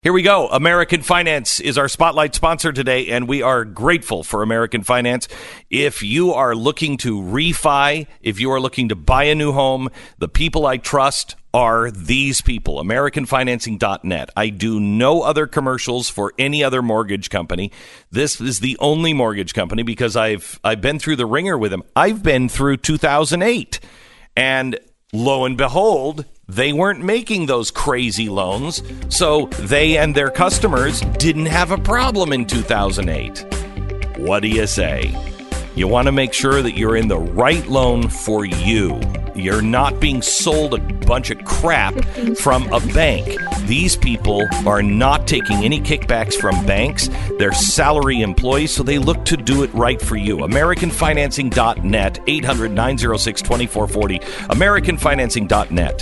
Here we go. American Finance is our spotlight sponsor today, and we are grateful for American Finance. If you are looking to refi, if you are looking to buy a new home, the people I trust are these people, AmericanFinancing.net. I do no other commercials for any other mortgage company. This is the only mortgage company because I've been through the ringer with them. I've been through 2008, and lo and behold, they weren't making those crazy loans, so they and their customers didn't have a problem in 2008. What do you say? You want to make sure that you're in the right loan for you. You're not being sold a bunch of crap from a bank. These people are not taking any kickbacks from banks. They're salary employees, so they look to do it right for you. AmericanFinancing.net, 800-906-2440. AmericanFinancing.net.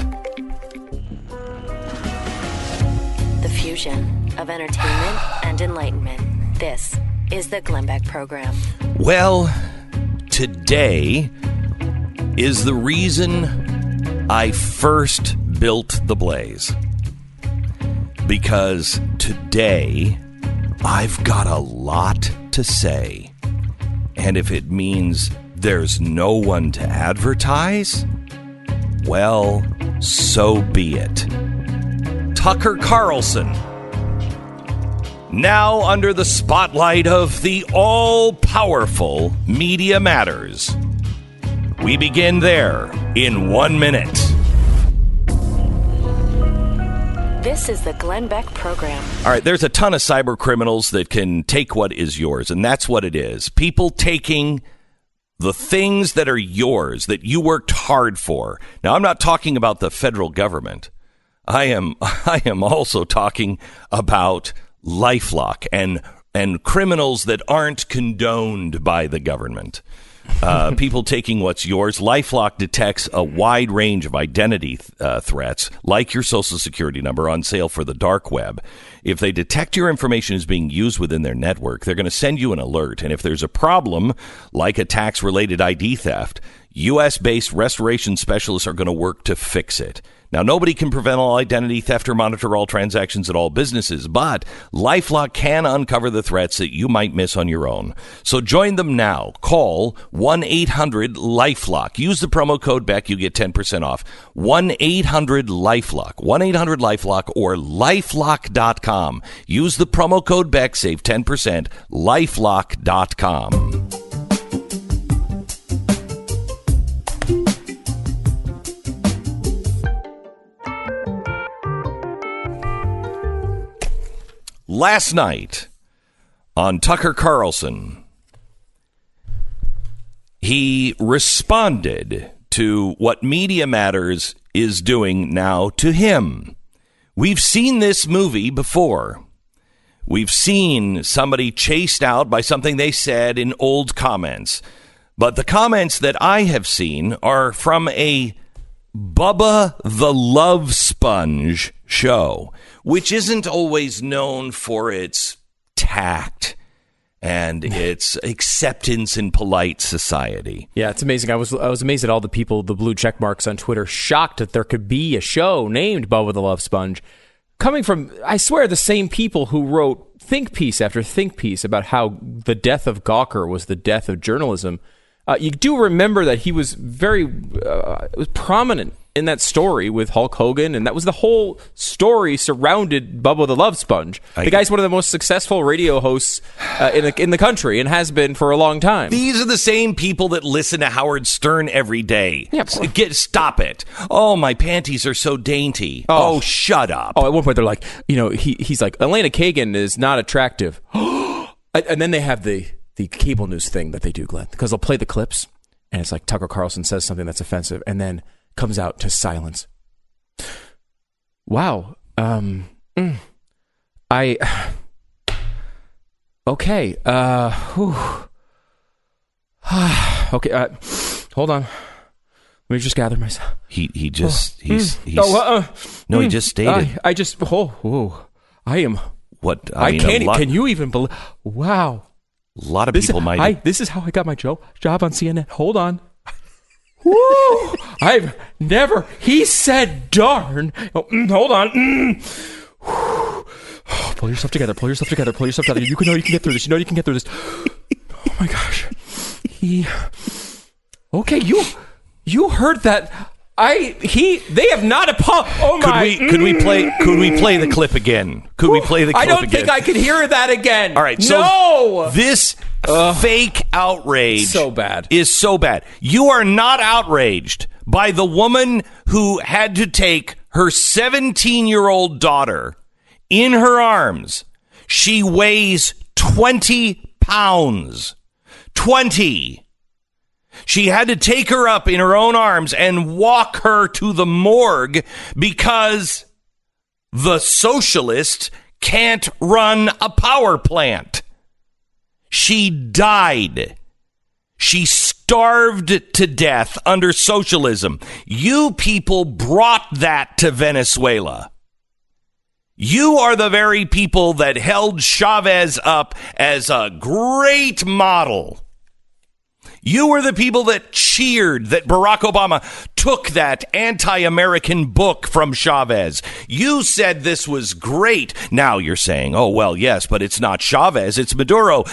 The fusion of entertainment and enlightenment. This is the Glenn Beck Program. Well, today is the reason I first built the Blaze. Because today I've got a lot to say. And if it means there's no one to advertise, well, so be it. Tucker Carlson, now under the spotlight of the all-powerful Media Matters. We begin there in 1 minute. This is the Glenn Beck Program. All right, there's a ton of cyber criminals that can take what is yours, and that's what it is. People taking the things that are yours, that you worked hard for. Now, I'm not talking about the federal government. I am also talking about LifeLock and criminals that aren't condoned by the government. People taking what's yours. LifeLock detects a wide range of identity threats, like your social security number, on sale for the dark web. If they detect your information is being used within their network, they're going to send you an alert. And if there's a problem, like a tax-related ID theft, U.S.-based restoration specialists are going to work to fix it. Now, nobody can prevent all identity theft or monitor all transactions at all businesses, but LifeLock can uncover the threats that you might miss on your own. So join them now. Call 1-800-LifeLock. Use the promo code BECK. You get 10% off. 1-800-LifeLock. 1-800-LifeLock or LifeLock.com. Use the promo code BECK. Save 10%. LifeLock.com. Last night on Tucker Carlson, he responded to what Media Matters is doing now to him. We've seen this movie before. We've seen somebody chased out by something they said in old comments. But the comments that I have seen are from a Bubba the Love Sponge show, which isn't always known for its tact and its acceptance in polite society. Yeah, it's amazing. I was amazed at all the people, the blue check marks on Twitter, shocked that there could be a show named Bubba the Love Sponge, coming from, I swear, the same people who wrote think piece after think piece about how the death of Gawker was the death of journalism. You do remember that he was very was prominent in that story with Hulk Hogan, and that was the whole story surrounded Bubba the Love Sponge. The guy's one of the most successful radio hosts in the country and has been for a long time. These are the same people that listen to Howard Stern every day. Yeah, stop it. Oh, my panties are so dainty. Oh, shut up. Oh, at one point they're like, he's like, Elena Kagan is not attractive. And then they have the cable news thing that they do, Glenn, because they'll play the clips, and it's like Tucker Carlson says something that's offensive, and then comes out to silence. Wow. Okay. Okay. Hold on. Let me just gather myself. He just stated. I am. What? Can you even believe? Wow. A lot of people might. This is how I got my job on CNN. Hold on. Woo! I've never. He said darn. Oh, hold on. pull yourself together. Pull yourself together. Pull yourself together. You can get through this. You know you can get through this. Oh my gosh. Okay, you heard that. They have not apologized. Oh my. Could we play the clip again? Could we play the clip again? I don't think I could hear that again. All right. So this fake outrage so bad. is so bad. You are not outraged by the woman who had to take her 17-year-old daughter in her arms. She weighs 20 pounds. 20. She had to take her up in her own arms and walk her to the morgue because the socialists can't run a power plant. She died. She starved to death under socialism. You people brought that to Venezuela. You are the very people that held Chavez up as a great model. You were the people that cheered that Barack Obama took that anti-American book from Chavez. You said this was great. Now you're saying, oh, well, yes, but it's not Chavez, it's Maduro.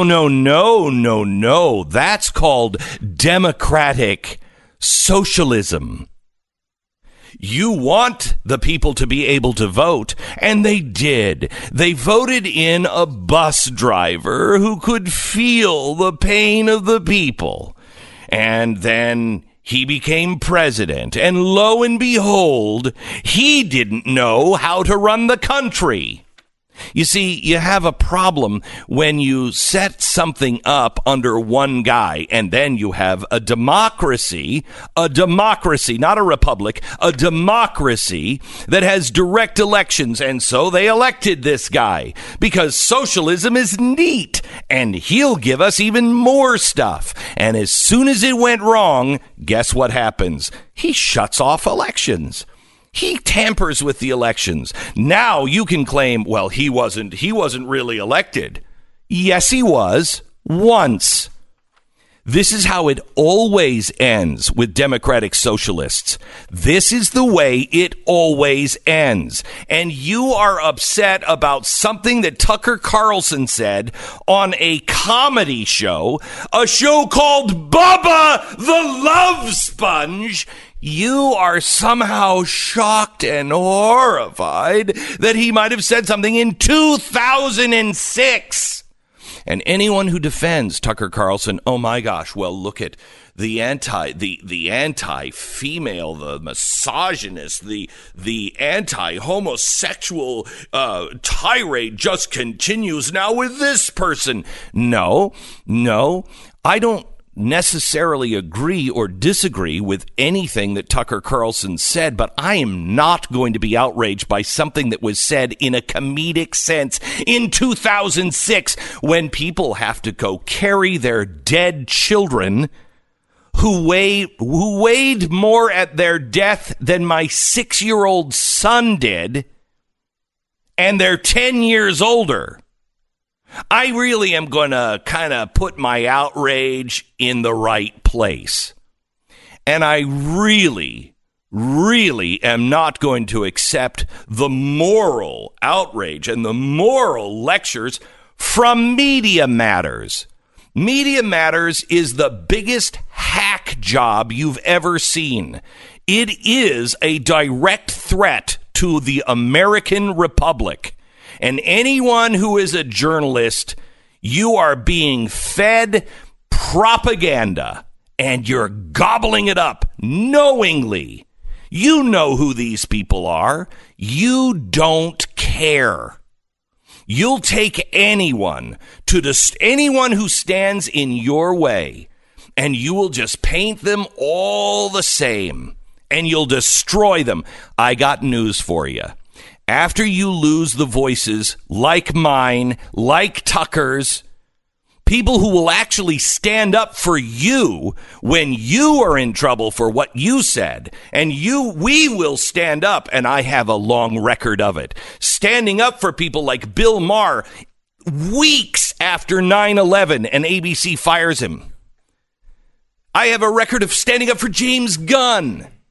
No. That's called democratic socialism. You want the people to be able to vote, and they did. They voted in a bus driver who could feel the pain of the people. And then he became president, and lo and behold, he didn't know how to run the country. You see, you have a problem when you set something up under one guy, and then you have a democracy, not a republic, a democracy that has direct elections. And so they elected this guy because socialism is neat, and he'll give us even more stuff. And as soon as it went wrong, guess what happens? He shuts off elections. He tampers with the elections. Now you can claim, well, he wasn't really elected. Yes, he was. Once. This is how it always ends with democratic socialists. This is the way it always ends. And you are upset about something that Tucker Carlson said on a comedy show, a show called Bubba the Love Sponge. You are somehow shocked and horrified that he might have said something in 2006. And anyone who defends Tucker Carlson, oh my gosh, well, look at the anti-female, the misogynist, the anti-homosexual tirade just continues now with this person. No, I don't necessarily agree or disagree with anything that Tucker Carlson said, but I am not going to be outraged by something that was said in a comedic sense in 2006 when people have to go carry their dead children who weighed more at their death than my 6-year-old son did, and they're 10 years older. I really am going to kind of put my outrage in the right place. And I really am not going to accept the moral outrage and the moral lectures from Media Matters. Media Matters is the biggest hack job you've ever seen. It is a direct threat to the American Republic. And anyone who is a journalist, you are being fed propaganda and you're gobbling it up knowingly. You know who these people are. You don't care. You'll take anyone who stands in your way, and you will just paint them all the same, and you'll destroy them. I got news for you. After you lose the voices like mine, like Tucker's, people who will actually stand up for you when you are in trouble for what you said, and we will stand up, and I have a long record of it, standing up for people like Bill Maher weeks after 9/11 and ABC fires him. I have a record of standing up for James Gunn,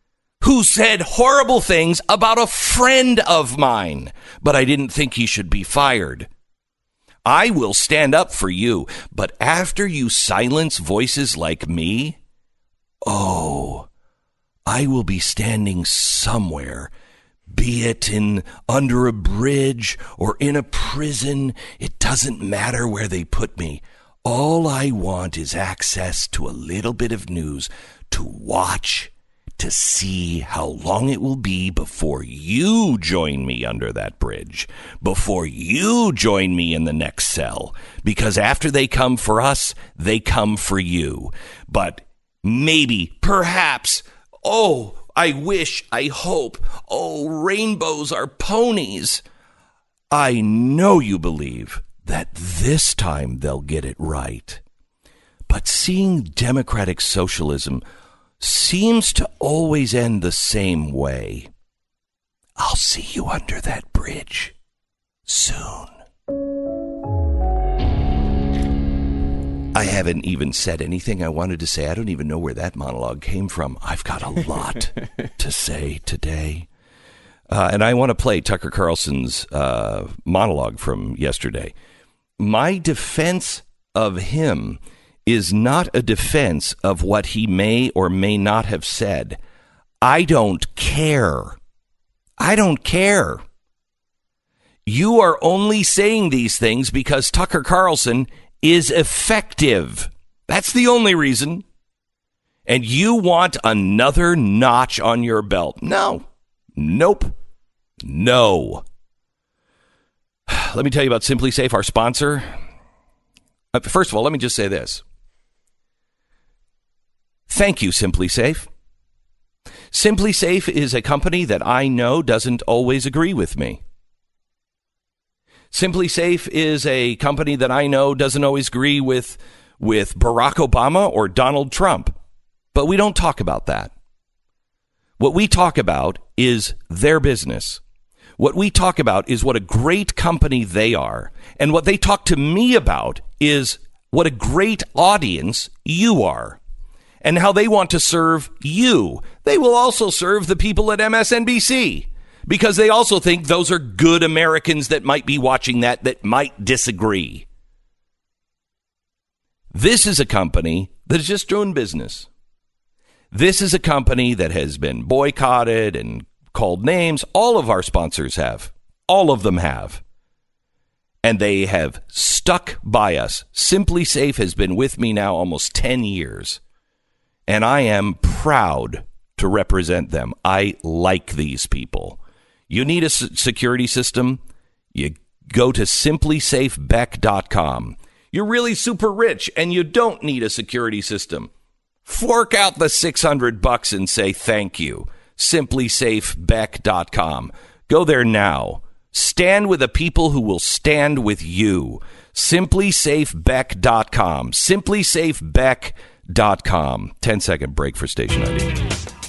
who said horrible things about a friend of mine, but I didn't think he should be fired. I will stand up for you, but after you silence voices like me, oh, I will be standing somewhere, be it under a bridge or in a prison. It doesn't matter where they put me. All I want is access to a little bit of news to watch, to see how long it will be before you join me under that bridge, before you join me in the next cell. Because after they come for us, they come for you. But maybe, perhaps, oh, I wish, I hope, oh, rainbows are ponies. I know you believe that this time they'll get it right. But seeing democratic socialism seems to always end the same way. I'll see you under that bridge soon. I haven't even said anything I wanted to say. I don't even know where that monologue came from. I've got a lot to say today. And I want to play Tucker Carlson's monologue from yesterday. My defense of him is not a defense of what he may or may not have said. I don't care. I don't care. You are only saying these things because Tucker Carlson is effective. That's the only reason. And you want another notch on your belt. No. Nope. No. Let me tell you about Simply Safe, our sponsor. First of all, let me just say this. Thank you, Simply Safe. Simply Safe is a company that I know doesn't always agree with me. Simply Safe is a company that I know doesn't always agree with Barack Obama or Donald Trump. But we don't talk about that. What we talk about is their business. What we talk about is what a great company they are. And what they talk to me about is what a great audience you are. And how they want to serve you. They will also serve the people at MSNBC. Because they also think those are good Americans that might be watching that might disagree. This is a company that is just doing business. This is a company that has been boycotted and called names. All of our sponsors have. All of them have. And they have stuck by us. Simply Safe has been with me now almost 10 years. And I am proud to represent them. I like these people. You need a security system? You go to simplysafebeck.com. You're really super rich and you don't need a security system. Fork out the $600 and say thank you. Simplysafebeck.com. Go there now. Stand with the people who will stand with you. Simplysafebeck.com. Simplysafebeck.com. 10-second break for station ID.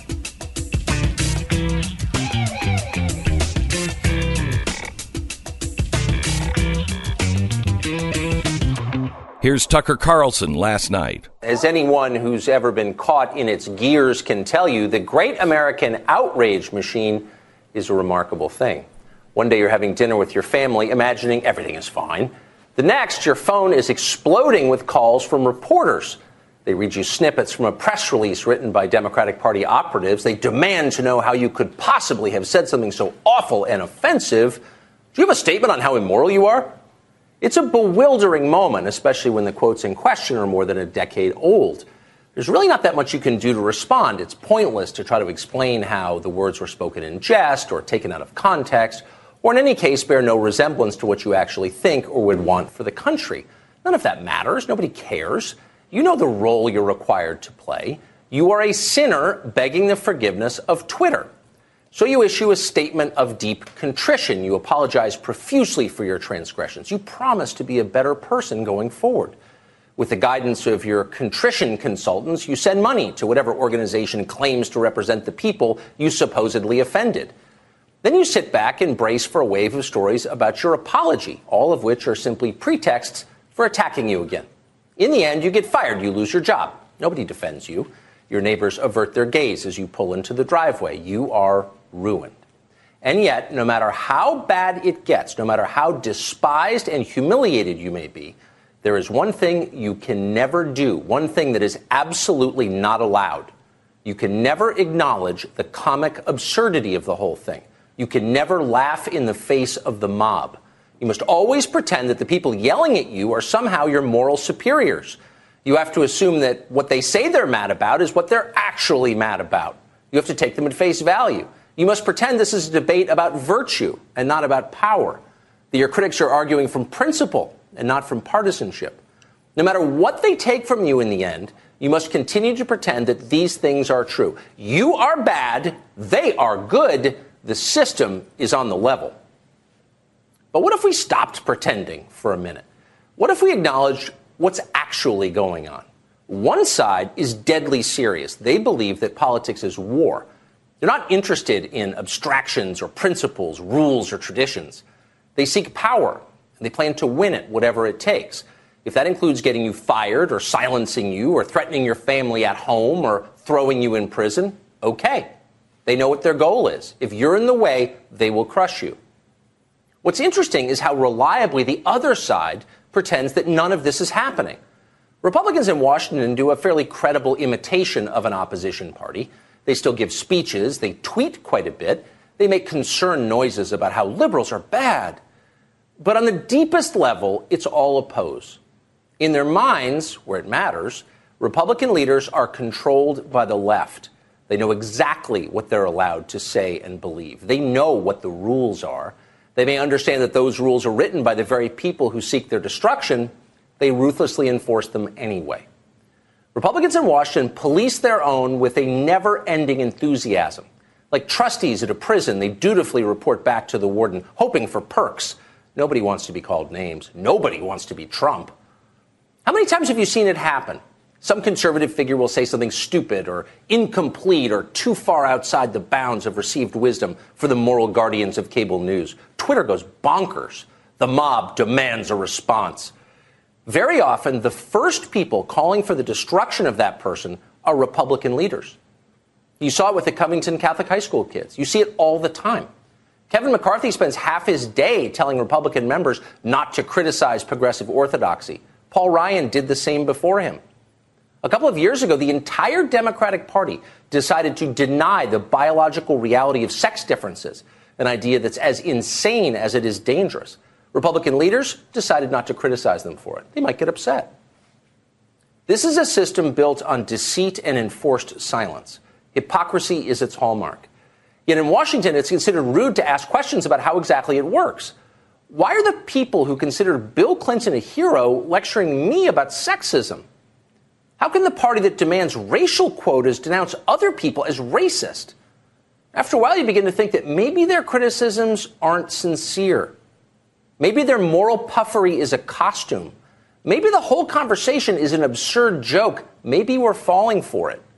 Here's Tucker Carlson last night. As anyone who's ever been caught in its gears can tell you, the great American outrage machine is a remarkable thing. One day you're having dinner with your family, imagining everything is fine. The next, your phone is exploding with calls from reporters. They read you snippets from a press release written by Democratic Party operatives. They demand to know how you could possibly have said something so awful and offensive. Do you have a statement on how immoral you are? It's a bewildering moment, especially when the quotes in question are more than a decade old. There's really not that much you can do to respond. It's pointless to try to explain how the words were spoken in jest or taken out of context, or in any case bear no resemblance to what you actually think or would want for the country. None of that matters. Nobody cares. You know the role you're required to play. You are a sinner begging the forgiveness of Twitter. So you issue a statement of deep contrition. You apologize profusely for your transgressions. You promise to be a better person going forward. With the guidance of your contrition consultants, you send money to whatever organization claims to represent the people you supposedly offended. Then you sit back and brace for a wave of stories about your apology, all of which are simply pretexts for attacking you again. In the end, you get fired. You lose your job. Nobody defends you. Your neighbors avert their gaze as you pull into the driveway. You are ruined. And yet, no matter how bad it gets, no matter how despised and humiliated you may be, there is one thing you can never do, one thing that is absolutely not allowed. You can never acknowledge the comic absurdity of the whole thing. You can never laugh in the face of the mob. You must always pretend that the people yelling at you are somehow your moral superiors. You have to assume that what they say they're mad about is what they're actually mad about. You have to take them at face value. You must pretend this is a debate about virtue and not about power, that your critics are arguing from principle and not from partisanship. No matter what they take from you in the end, you must continue to pretend that these things are true. You are bad, they are good, the system is on the level. But what if we stopped pretending for a minute? What if we acknowledged what's actually going on? One side is deadly serious. They believe that politics is war. They're not interested in abstractions or principles, rules or traditions. They seek power, and they plan to win it, whatever it takes. If that includes getting you fired or silencing you or threatening your family at home or throwing you in prison, okay. They know what their goal is. If you're in the way, they will crush you. What's interesting is how reliably the other side pretends that none of this is happening. Republicans in Washington do a fairly credible imitation of an opposition party. They still give speeches. They tweet quite a bit. They make concerned noises about how liberals are bad. But on the deepest level, it's all a pose. In their minds, where it matters, Republican leaders are controlled by the left. They know exactly what they're allowed to say and believe. They know what the rules are. They may understand that those rules are written by the very people who seek their destruction. They ruthlessly enforce them anyway. Republicans in Washington police their own with a never-ending enthusiasm. Like trustees at a prison, they dutifully report back to the warden, hoping for perks. Nobody wants to be called names. Nobody wants to be Trump. How many times have you seen it happen? Some conservative figure will say something stupid or incomplete or too far outside the bounds of received wisdom for the moral guardians of cable news. Twitter goes bonkers. The mob demands a response. Very often, the first people calling for the destruction of that person are Republican leaders. You saw it with the Covington Catholic High School kids. You see it all the time. Kevin McCarthy spends half his day telling Republican members not to criticize progressive orthodoxy. Paul Ryan did the same before him. A couple of years ago, the entire Democratic Party decided to deny the biological reality of sex differences, an idea that's as insane as it is dangerous. Republican leaders decided not to criticize them for it. They might get upset. This is a system built on deceit and enforced silence. Hypocrisy is its hallmark. Yet in Washington, it's considered rude to ask questions about how exactly it works. Why are the people who considered Bill Clinton a hero lecturing me about sexism? How can the party that demands racial quotas denounce other people as racist? After a while, you begin to think that maybe their criticisms aren't sincere. Maybe their moral puffery is a costume. Maybe the whole conversation is an absurd joke. Maybe we're falling for it.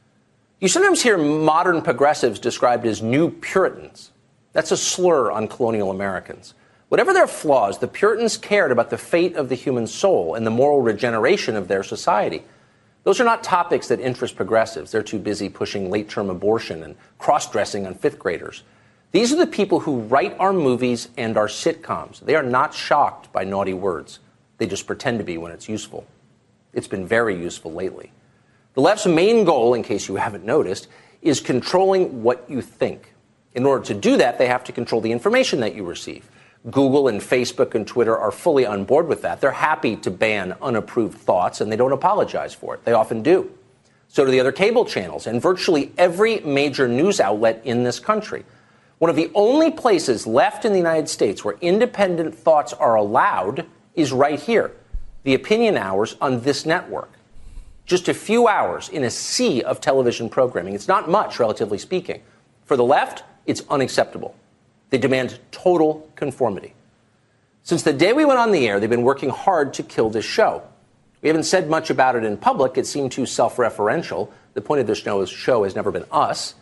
You sometimes hear modern progressives described as new Puritans. That's a slur on colonial Americans. Whatever their flaws, the Puritans cared about the fate of the human soul and the moral regeneration of their society. Those are not topics that interest progressives. They're too busy pushing late-term abortion and cross-dressing on fifth graders. These are the people who write our movies and our sitcoms. They are not shocked by naughty words. They just pretend to be when it's useful. It's been very useful lately. The left's main goal, in case you haven't noticed, is controlling what you think. In order to do that, they have to control the information that you receive. Google and Facebook and Twitter are fully on board with that. They're happy to ban unapproved thoughts, and they don't apologize for it. They often do. So do the other cable channels and virtually every major news outlet in this country. One of the only places left in the United States where independent thoughts are allowed is right here, the opinion hours on this network. Just a few hours in a sea of television programming. It's not much, relatively speaking. For the left, it's unacceptable. They demand total conformity. Since the day we went on the air, they've been working hard to kill this show. We haven't said much about it in public. It seemed too self-referential. The point of this show has never been us.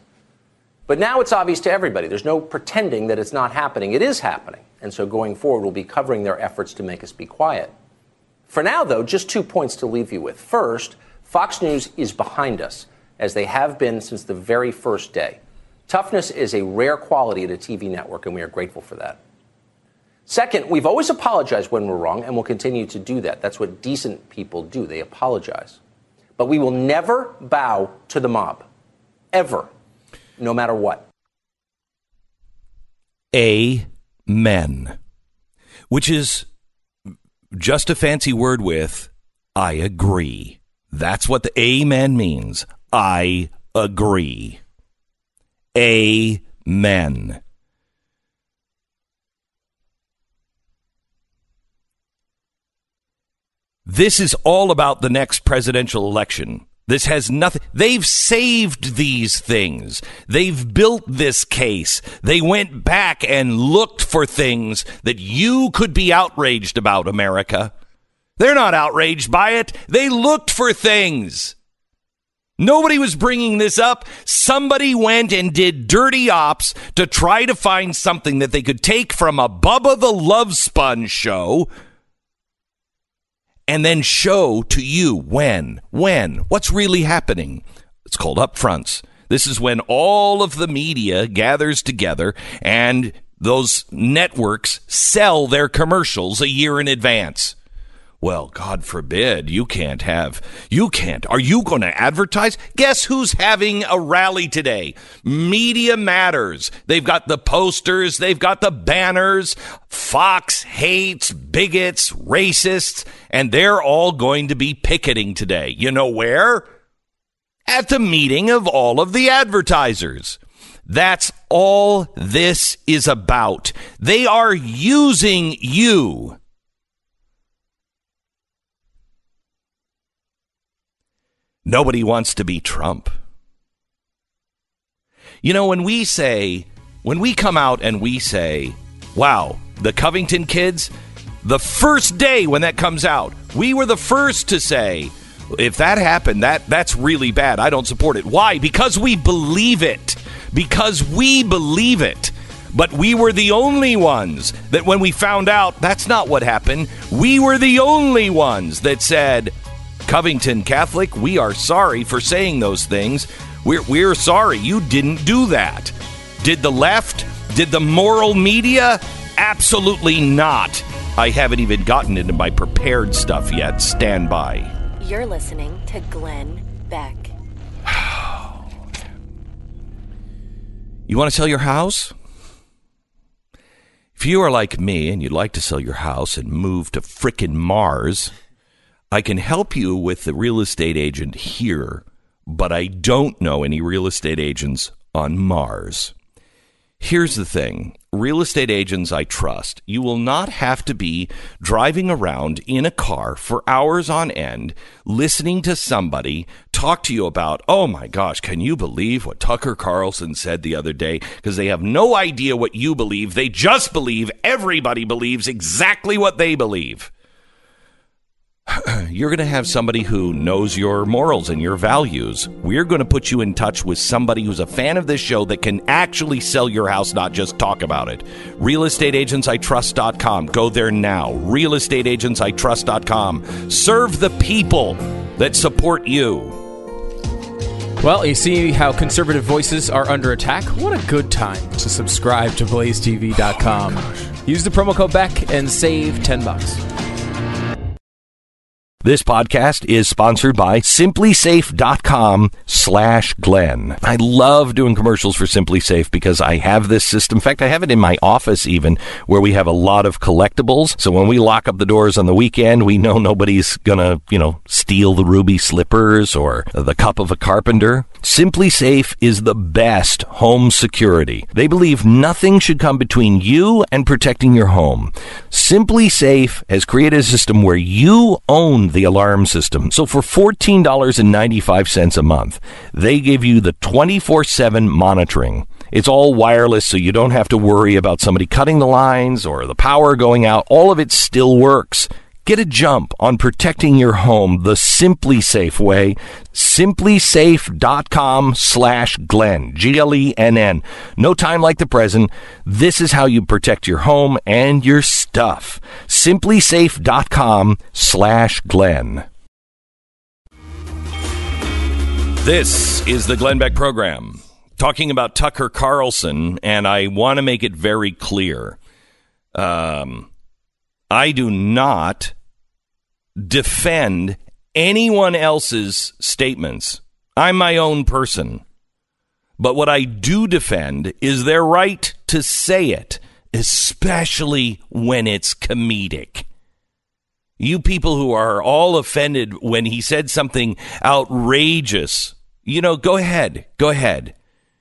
But now it's obvious to everybody. There's no pretending that it's not happening. It is happening. And so going forward, we'll be covering their efforts to make us be quiet. For now, though, just 2 points to leave you with. First, Fox News is behind us. as they have been since the very first day. Toughness is a rare quality at a TV network, and we are grateful for that. Second, we've always apologized when we're wrong, and we'll continue to do that. That's what decent people do. They apologize. But we will never bow to the mob. Ever. No matter what. Amen. Which is just a fancy word with I agree. That's what the amen means. I agree. Amen. This is all about the next presidential election. This has nothing. They've saved these things. They've built this case. They went back and looked for things that you could be outraged about, America. They're not outraged by it. They looked for things. Nobody was bringing this up. Somebody went and did dirty ops to try to find something that they could take from a Bubba the Love Sponge show and then show to you when, what's really happening. It's called upfronts. This is when all of the media gathers together and those networks sell their commercials a year in advance. Well, God forbid, you can't. Are you going to advertise? Guess who's having a rally today? Media Matters. They've got the posters. They've got the banners. Fox hates bigots, racists, and they're all going to be picketing today. You know where? At the meeting of all of the advertisers. That's all this is about. They are using you. Nobody wants to be Trump. You know, when we come out and we say, wow, the Covington kids, the first day when that comes out, we were the first to say, if that happened, that's really bad. I don't support it. Why? Because we believe it. Because we believe it. But we were the only ones that when we found out that's not what happened, we were the only ones that said, Covington Catholic, we are sorry for saying those things. We're sorry you didn't do that. Did the left? Did the moral media? Absolutely not. I haven't even gotten into my prepared stuff yet. Stand by. You're listening to Glenn Beck. You want to sell your house? If you are like me and you'd like to sell your house and move to frickin' Mars, I can help you with the real estate agent here, but I don't know any real estate agents on Mars. Here's the thing. Real estate agents I trust. You will not have to be driving around in a car for hours on end, listening to somebody talk to you about, oh my gosh, can you believe what Tucker Carlson said the other day? Because they have no idea what you believe. They just believe everybody believes exactly what they believe. You're going to have somebody who knows your morals and your values. We're going to put you in touch with somebody who's a fan of this show that can actually sell your house, not just talk about it. RealestateAgentsITrust.com. Go there now. RealestateAgentsITrust.com. Serve the people that support you. Well, you see how conservative voices are under attack? What a good time to subscribe to BlazeTV.com. Use the promo code BECK and save $10. This podcast is sponsored by SimpliSafe.com/Glenn. I love doing commercials for SimpliSafe because I have this system. In fact, I have it in my office even, where we have a lot of collectibles. So when we lock up the doors on the weekend, we know nobody's gonna, steal the ruby slippers or the cup of a carpenter. SimpliSafe is the best home security. They believe nothing should come between you and protecting your home. SimpliSafe has created a system where you own the alarm system. So for $14.95 a month, they give you the 24/7 monitoring. It's all wireless, so you don't have to worry about somebody cutting the lines or the power going out. All of it still works. Get a jump on protecting your home the SimpliSafe way. SimpliSafe.com/Glenn. Glenn. No time like the present. This is how you protect your home and your stuff. SimpliSafe.com/Glenn. This is the Glenn Beck program, talking about Tucker Carlson, and I want to make it very clear. I do not defend anyone else's statements. I'm my own person. But what I do defend is their right to say it, especially when it's comedic. You people who are all offended when he said something outrageous, go ahead. Go ahead.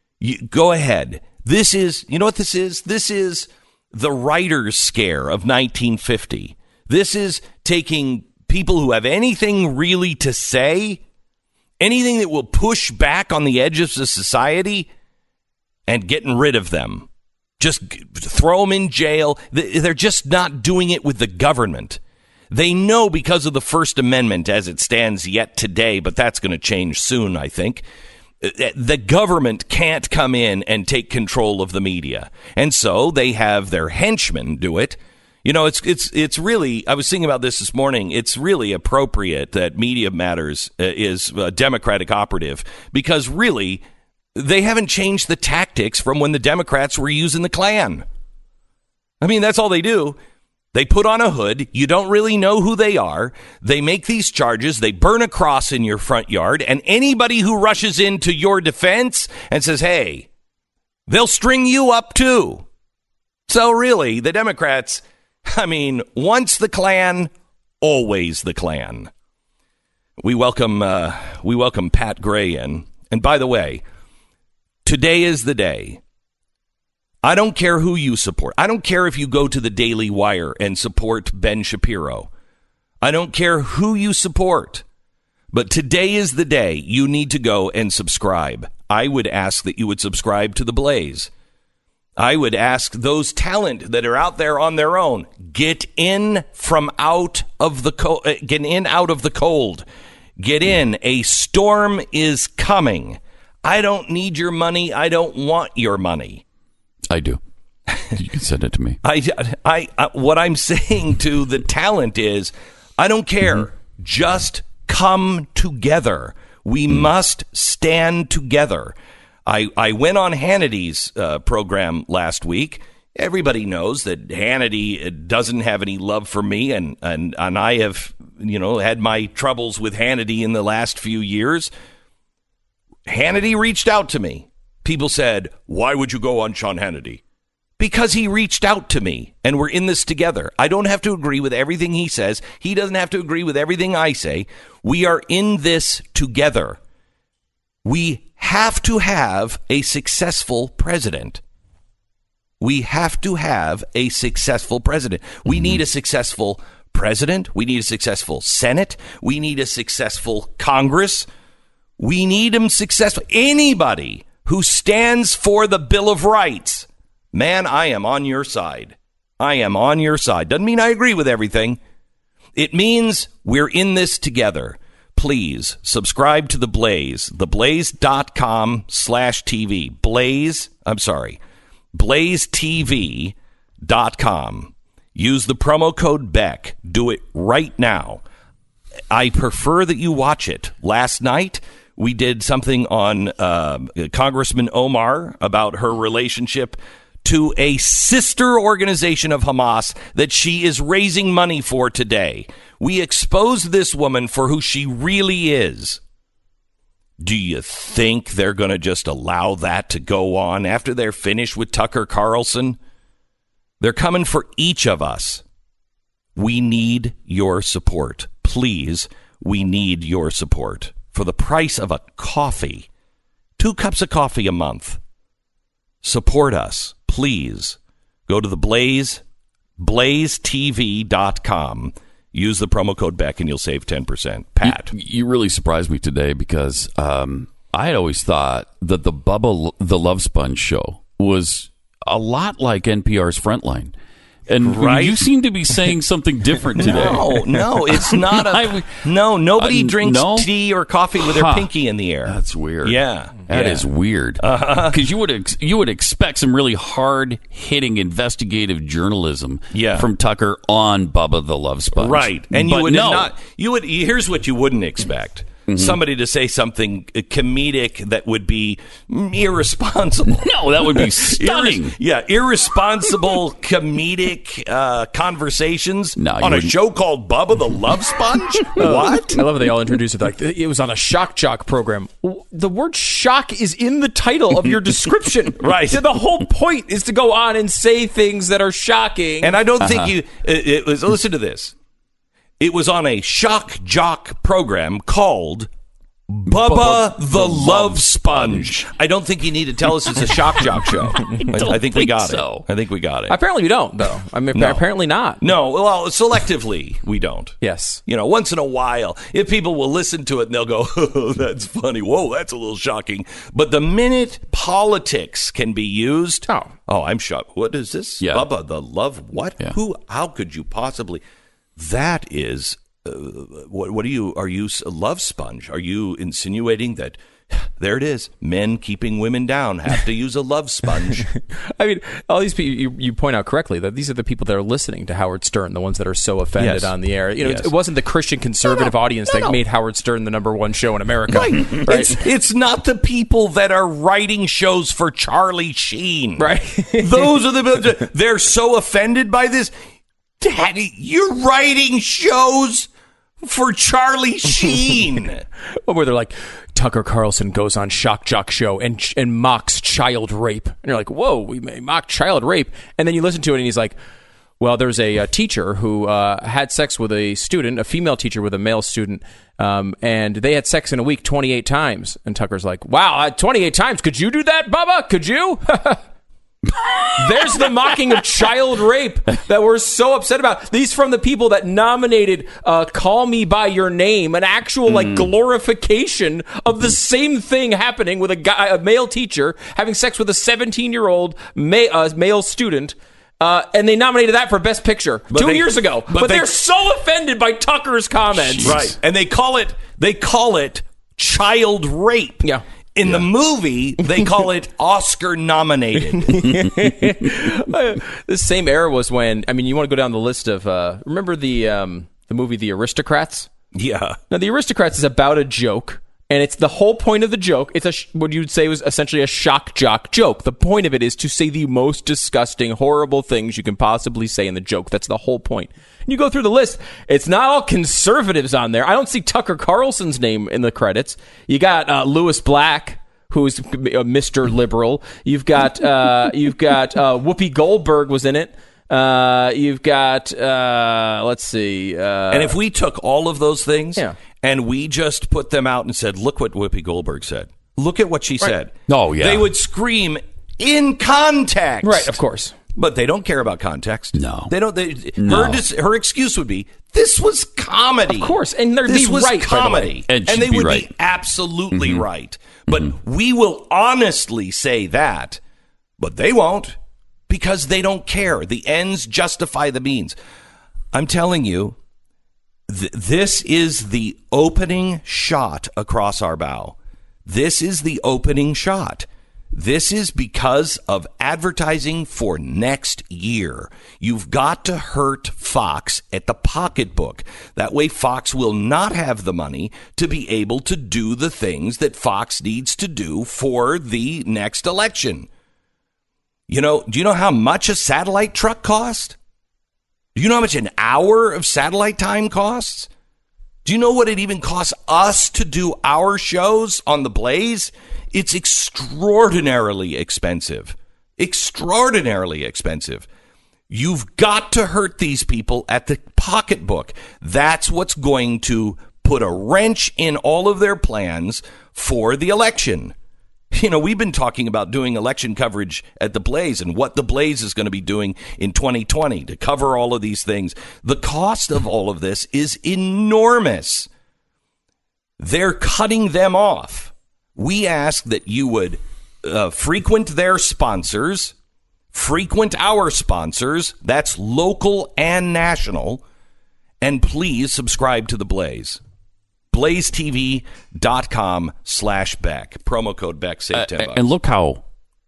This is, you know what this is? This is the writer's scare of 1950. This is taking people who have anything really to say, anything that will push back on the edges of society, and getting rid of them. Just throw them in jail. They're just not doing it with the government. They know because of the First Amendment as it stands yet today, but that's going to change soon, I think. The government can't come in and take control of the media. And so they have their henchmen do it. It's really, I was thinking about this morning, it's really appropriate that Media Matters is a Democratic operative, because really, they haven't changed the tactics from when the Democrats were using the Klan. I mean, that's all they do. They put on a hood. You don't really know who they are. They make these charges. They burn a cross in your front yard. And anybody who rushes into your defense and says, hey, they'll string you up too. So really, the Democrats, once the Klan, always the Klan. We welcome Pat Gray in. And by the way, today is the day. I don't care who you support. I don't care if you go to the Daily Wire and support Ben Shapiro. I don't care who you support. But today is the day you need to go and subscribe. I would ask that you would subscribe to The Blaze. I would ask those talent that are out there on their own, get in from out of the get in out of the cold. Get in. A storm is coming. I don't need your money. I don't want your money. I do. You can send it to me. What I'm saying to the talent is, I don't care. Mm-hmm. Just come together. We must stand together. I went on Hannity's program last week. Everybody knows that Hannity doesn't have any love for me, and I have, had my troubles with Hannity in the last few years. Hannity reached out to me. People said, why would you go on Sean Hannity? Because he reached out to me, and we're in this together. I don't have to agree with everything he says. He doesn't have to agree with everything I say. We are in this together. We have to have a successful president. We have to have a successful president. We need a successful president. We need a successful Senate. We need a successful Congress. We need them successful. Anybody who stands for the Bill of Rights. Man, I am on your side. I am on your side. Doesn't mean I agree with everything. It means we're in this together. Please subscribe to The Blaze, theblaze.com/TV. BlazeTV.com. Use the promo code Beck. Do it right now. I prefer that you watch it. Last night, we did something on Congressman Omar about her relationship to a sister organization of Hamas that she is raising money for today. We exposed this woman for who she really is. Do you think they're going to just allow that to go on after they're finished with Tucker Carlson? They're coming for each of us. We need your support. Please, we need your support. For the price of a coffee, 2 cups of coffee a month. Support us, please. Go to the Blaze, blazetv.com. Use the promo code Beck and you'll save 10%. Pat. You really surprised me today because I had always thought that the Bubba the Love Sponge show was a lot like NPR's Frontline. And right? You seem to be saying something different today. No, it's not nobody drinks tea or coffee with their pinky in the air. That's weird. Yeah. That is weird. Because you would expect some really hard-hitting investigative journalism from Tucker on Bubba the Love Sponge. Right. And you would not. Here's what you wouldn't expect. somebody to say something comedic that would be irresponsible. No, that would be stunning. Irresponsible comedic conversations No, on a wouldn't. show called Bubba the Love Sponge? What? I love how they all introduce it like it was on a shock jock program. The word shock is in the title of your description. Right. So the whole point is to go on and say things that are shocking. And I don't think it was, listen to this. It was on a shock jock program called Bubba the Love Sponge. I don't think you need to tell us it's a shock jock show. I think we got it. I think we got it. Apparently we don't, though. I mean, No. apparently not. No, well, selectively we don't. Yes. Once in a while, if people will listen to it and they'll go, oh, that's funny. Whoa, that's a little shocking. But the minute politics can be used, oh, I'm shocked. What is this? Yeah. Bubba the Love? What? Yeah. Who? How could you possibly? That is, what are you a love sponge? Are you insinuating that, there it is, men keeping women down have to use a love sponge? I mean, all these people, you point out correctly that these are the people that are listening to Howard Stern, the ones that are so offended on the air. Yes. It wasn't the Christian conservative audience that made Howard Stern the number one show in America. Right. Right. It's not the people that are writing shows for Charlie Sheen. Right. Those are the, they're so offended by this. Daddy, you're writing shows for Charlie Sheen. Where they're like, Tucker Carlson goes on Shock Jock show and mocks child rape. And you're like, whoa, we may mock child rape. And then you listen to it and he's like, well, there's a teacher who had sex with a student, a female teacher with a male student, and they had sex in a week 28 times. And Tucker's like, wow, 28 times? Could you do that, Bubba? Could you? There's the mocking of child rape that we're so upset about. These from the people that nominated Call Me By Your Name, an actual like glorification of the same thing happening with a male teacher having sex with a 17-year-old male student. And they nominated that for Best Picture 2 years ago. But they're so offended by Tucker's comments. Right. And they call it child rape. Yeah. In the movie, they call it Oscar nominated. This same era was when, I mean, you want to go down the list of, remember the movie The Aristocrats? Yeah. Now, The Aristocrats is about a joke, and it's the whole point of the joke. It's what you'd say was essentially a shock jock joke. The point of it is to say the most disgusting, horrible things you can possibly say in the joke. That's the whole point. And you go through the list. It's not all conservatives on there. I don't see Tucker Carlson's name in the credits. You got Louis Black, who's Mr. Liberal. You've got Whoopi Goldberg was in it. You've got let's see. And if we took all of those things Yeah. and we just put them out and said, look what Whoopi Goldberg said. Look at what she said. Oh, yeah. They would scream in context. Right, of course. But they don't care about context. No. They don't. No. Her excuse would be, this was comedy. Of course, and they'd this be was right, by the way. comedy. And they she'd be would right. be absolutely right. But we will honestly say that, but they won't, because they don't care. The ends justify the means. I'm telling you, this is the opening shot across our bow. This is the opening shot. This is because of advertising for next year. You've got to hurt Fox at the pocketbook. That way Fox will not have the money to be able to do the things that Fox needs to do for the next election. You know, do you know how much a satellite truck costs? Do you know how much an hour of satellite time costs? Do you know what it even costs us to do our shows on the Blaze? It's extraordinarily expensive. Extraordinarily expensive. You've got to hurt these people at the pocketbook. That's what's going to put a wrench in all of their plans for the election. You know, we've been talking about doing election coverage at the Blaze and what the Blaze is going to be doing in 2020 to cover all of these things. The cost of all of this is enormous. They're cutting them off. We ask that you would frequent their sponsors, frequent our sponsors, that's local and national, and please subscribe to the Blaze. BlazeTV.com/Beck. Promo code Beck, save $10. And look how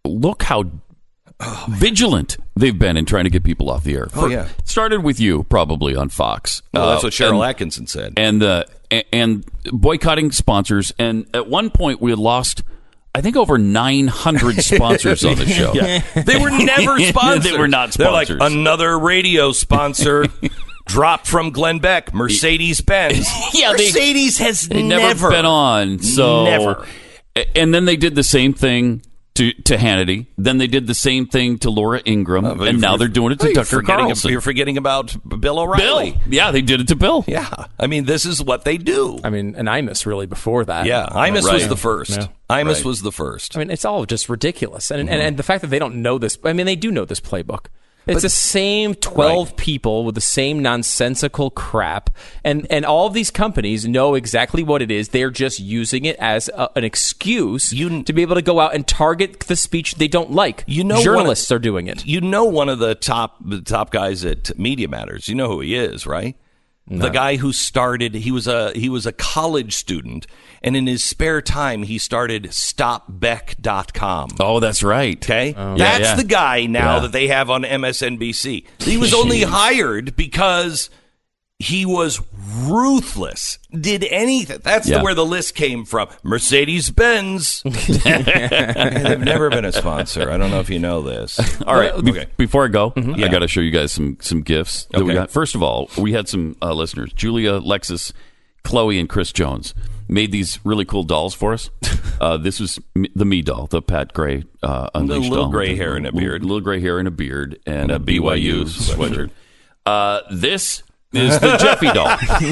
vigilant they've been in trying to get people off the air. Oh, yeah. It started with you, probably, on Fox. Well, that's what Cheryl Atkinson said. And and boycotting sponsors. And at one point, we had lost, I think, over 900 sponsors on the show. They were never sponsors. They were not sponsors. They're like, another radio sponsor dropped from Glenn Beck, Mercedes-Benz. Mercedes has never been on. So never. And then they did the same thing to Hannity. Then they did the same thing to Laura Ingraham. And now they're doing it to Tucker Carlson. You're forgetting about Bill O'Reilly. Bill. Yeah, they did it to Bill. Yeah. I mean, this is what they do. I mean, and Imus really before that. Yeah, Imus was the first. Yeah. Imus was the first. I mean, it's all just ridiculous. And the fact that they don't know this, I mean, they do know this playbook. It's the same 12 people with the same nonsensical crap. And all of these companies know exactly what it is. They're just using it as an excuse to be able to go out and target the speech they don't like. Journalists are doing it. You know one of the top guys at Media Matters. You know who he is, right? No. The guy who started, he was a college student, and in his spare time, he started StopBeck.com. Oh, that's right. Okay? That's the guy now that they have on MSNBC. He was only hired because he was ruthless. Did anything. That's where the list came from. Mercedes-Benz. They've never been a sponsor. I don't know if you know this. All right. Before I go, I got to show you guys some gifts that we got. First of all, we had some listeners. Julia, Lexus, Chloe, and Chris Jones made these really cool dolls for us. This was the Me doll, the Pat Gray Unleashed little doll. gray hair and a beard. Little gray hair and a beard, and a BYU sweatshirt. This is the Jeffy doll.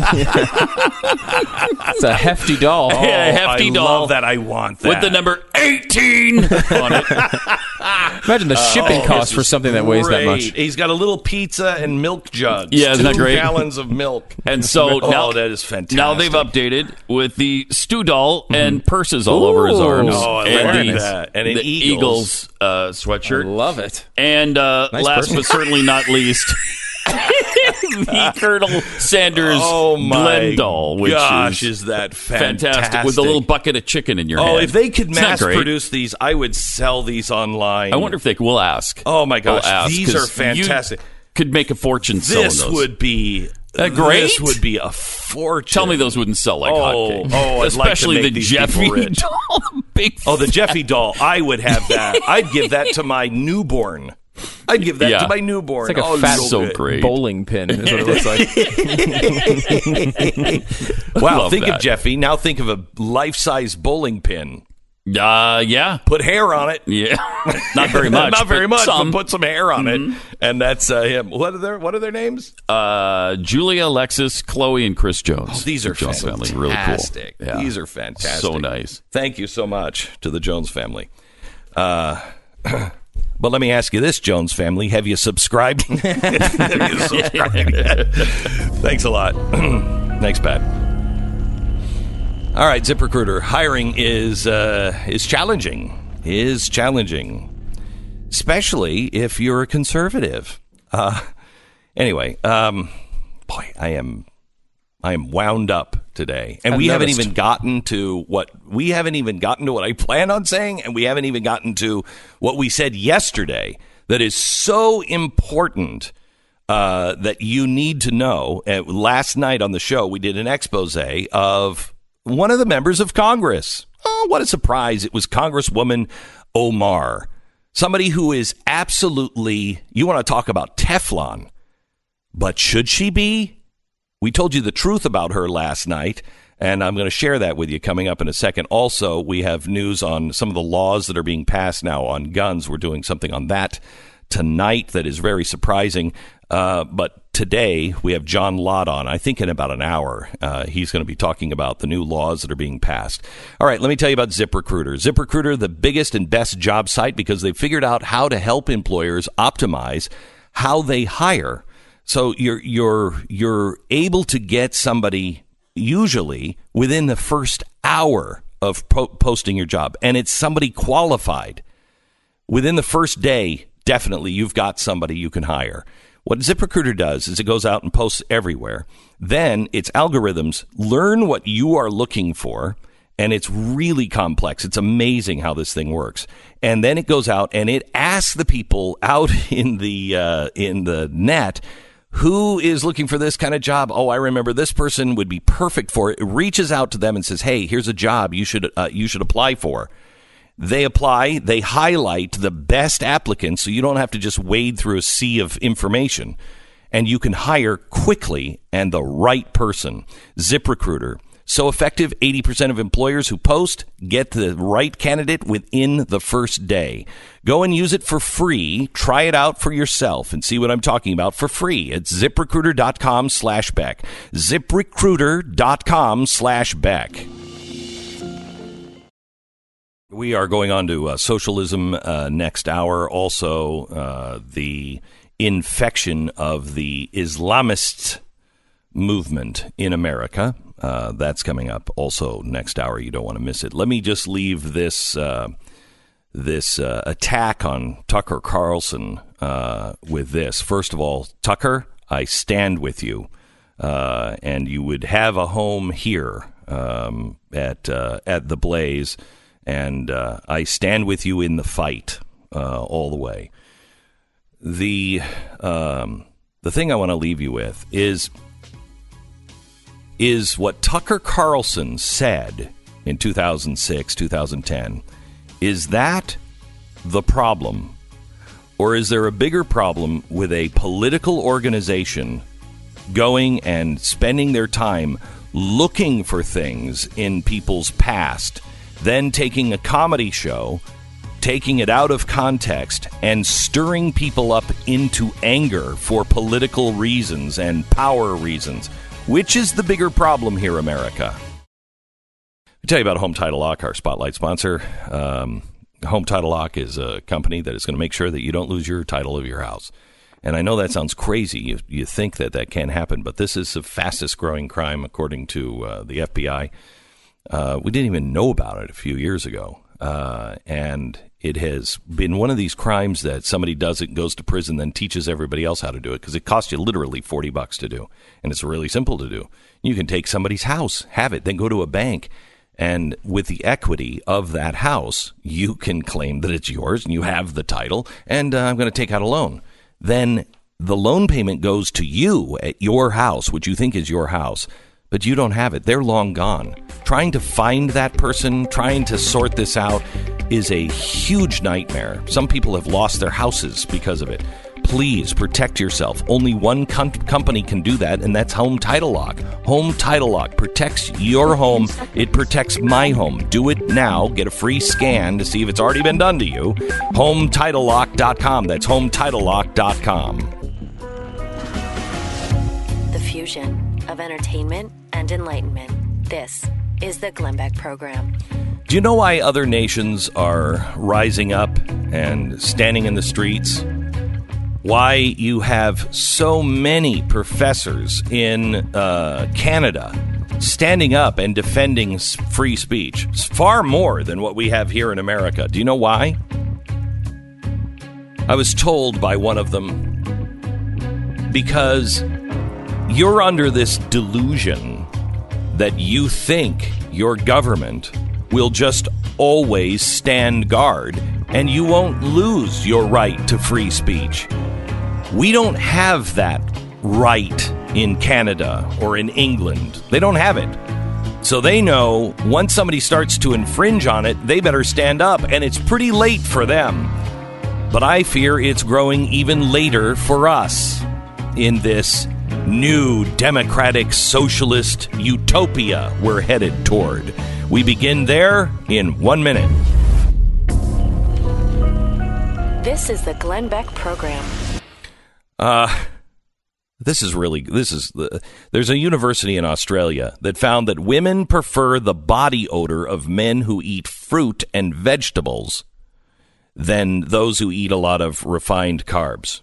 It's a hefty doll. Yeah, a hefty doll. I love that. I want that. With the number 18 on it. Imagine the shipping cost for something that weighs that much. He's got a little pizza and milk jug. Yeah, isn't that great? 2 gallons of milk. And so now, that is fantastic. Now they've updated with the Stu doll and purses all over his arms. Oh, I like that. And the Eagles sweatshirt. I love it. And last but certainly not least, the Colonel Sanders Glenn doll, which is that fantastic with a little bucket of chicken in your hand. Oh, if they could mass produce these, I would sell these online. I wonder if they could. We'll ask. Oh my gosh, these are fantastic. You could make a fortune selling those. This would be great. This would be a fortune. Tell me those wouldn't sell like hotcakes. Oh, especially the Jeffy doll. The Jeffy doll. I would have that. I'd give that to my newborn. I'd give that to my newborn. It's like a fat great bowling pin is what it looks like. Wow, think of Jeffy. Now think of a life-size bowling pin. Yeah. Put hair on it. Yeah. Not very much. Not very much, some. but put some hair on it. And that's him. What are their names? Julia, Alexis, Chloe, and Chris Jones. Oh, these are Jones fantastic. Family. Really cool. Yeah. These are fantastic. So nice. Thank you so much to the Jones family. But let me ask you this, Jones family. Have you subscribed? Thanks a lot. Thanks, Pat. All right, ZipRecruiter. Hiring is challenging. Especially if you're a conservative. Anyway, boy, I am wound up today, and we haven't even gotten to what I plan on saying, and we haven't even gotten to what we said yesterday that is so important that you need to know. Last night on the show, we did an expose of one of the members of Congress. Oh, what a surprise! It was Congresswoman Omar, somebody who is absolutely, you want to talk about Teflon, but should she be? We told you the truth about her last night, and I'm going to share that with you coming up in a second. Also, we have news on some of the laws that are being passed now on guns. We're doing something on that tonight that is very surprising. But today, we have John Lott on. I think in about an hour, he's going to be talking about the new laws that are being passed. All right, let me tell you about ZipRecruiter. ZipRecruiter, the biggest and best job site because they figured out how to help employers optimize how they hire. So you're able to get somebody usually within the first hour of posting your job, and it's somebody qualified. Within the first day, definitely you've got somebody you can hire. What ZipRecruiter does is it goes out and posts everywhere. Then its algorithms learn what you are looking for, and it's really complex. It's amazing how this thing works. And then it goes out and it asks the people out in the net Who is looking for this kind of job? Oh, I remember this person would be perfect for it. It reaches out to them and says, hey, here's a job you should apply for. They apply, they highlight the best applicants so you don't have to just wade through a sea of information. And you can hire quickly and the right person. ZipRecruiter. So effective, 80% of employers who post get the right candidate within the first day. Go and use it for free. Try it out for yourself and see what I'm talking about for free. It's ZipRecruiter.com/Beck. ZipRecruiter.com/Beck. We are going on to socialism next hour. Also, the infection of the Islamist movement in America. That's coming up also next hour. You don't want to miss it. Let me just leave this attack on Tucker Carlson with this. First of all, Tucker, I stand with you, and you would have a home here at the Blaze, and I stand with you in the fight all the way. The thing I want to leave you with is what Tucker Carlson said in 2006, 2010. Is that the problem? Or is there a bigger problem with a political organization going and spending their time looking for things in people's past, then taking a comedy show, taking it out of context, and stirring people up into anger for political reasons and power reasons? Which is the bigger problem here, America? I'll tell you about Home Title Lock, our spotlight sponsor. Home Title Lock is a company that is going to make sure that you don't lose your title of your house. And I know that sounds crazy. You think that can't happen, but this is the fastest growing crime according to the FBI. We didn't even know about it a few years ago. And it has been one of these crimes that somebody does it, goes to prison, then teaches everybody else how to do it, because it costs you literally $40 to do. And it's really simple to do. You can take somebody's house, have it, then go to a bank. And with the equity of that house, you can claim that it's yours and you have the title, and I'm going to take out a loan. Then the loan payment goes to you at your house, which you think is your house, but you don't have it. They're long gone. Trying to find that person, trying to sort this out is a huge nightmare. Some people have lost their houses because of it. Please protect yourself. Only one company can do that, and that's Home Title Lock. Home Title Lock protects your home. It protects my home. Do it now. Get a free scan to see if it's already been done to you. HomeTitleLock.com. That's HomeTitleLock.com. The fusion of entertainment and enlightenment. This is the Glenn Beck Program. Do you know why other nations are rising up and standing in the streets? Why you have so many professors in Canada standing up and defending free speech? It's far more than what we have here in America. Do you know why? I was told by one of them, because you're under this delusion that you think your government will just always stand guard and you won't lose your right to free speech. We don't have that right in Canada or in England. They don't have it. So they know once somebody starts to infringe on it, they better stand up, and it's pretty late for them. But I fear it's growing even later for us in this new democratic socialist utopia we're headed toward. We begin there in 1 minute. This is the Glenn Beck Program. There's a university in Australia that found that women prefer the body odor of men who eat fruit and vegetables than those who eat a lot of refined carbs.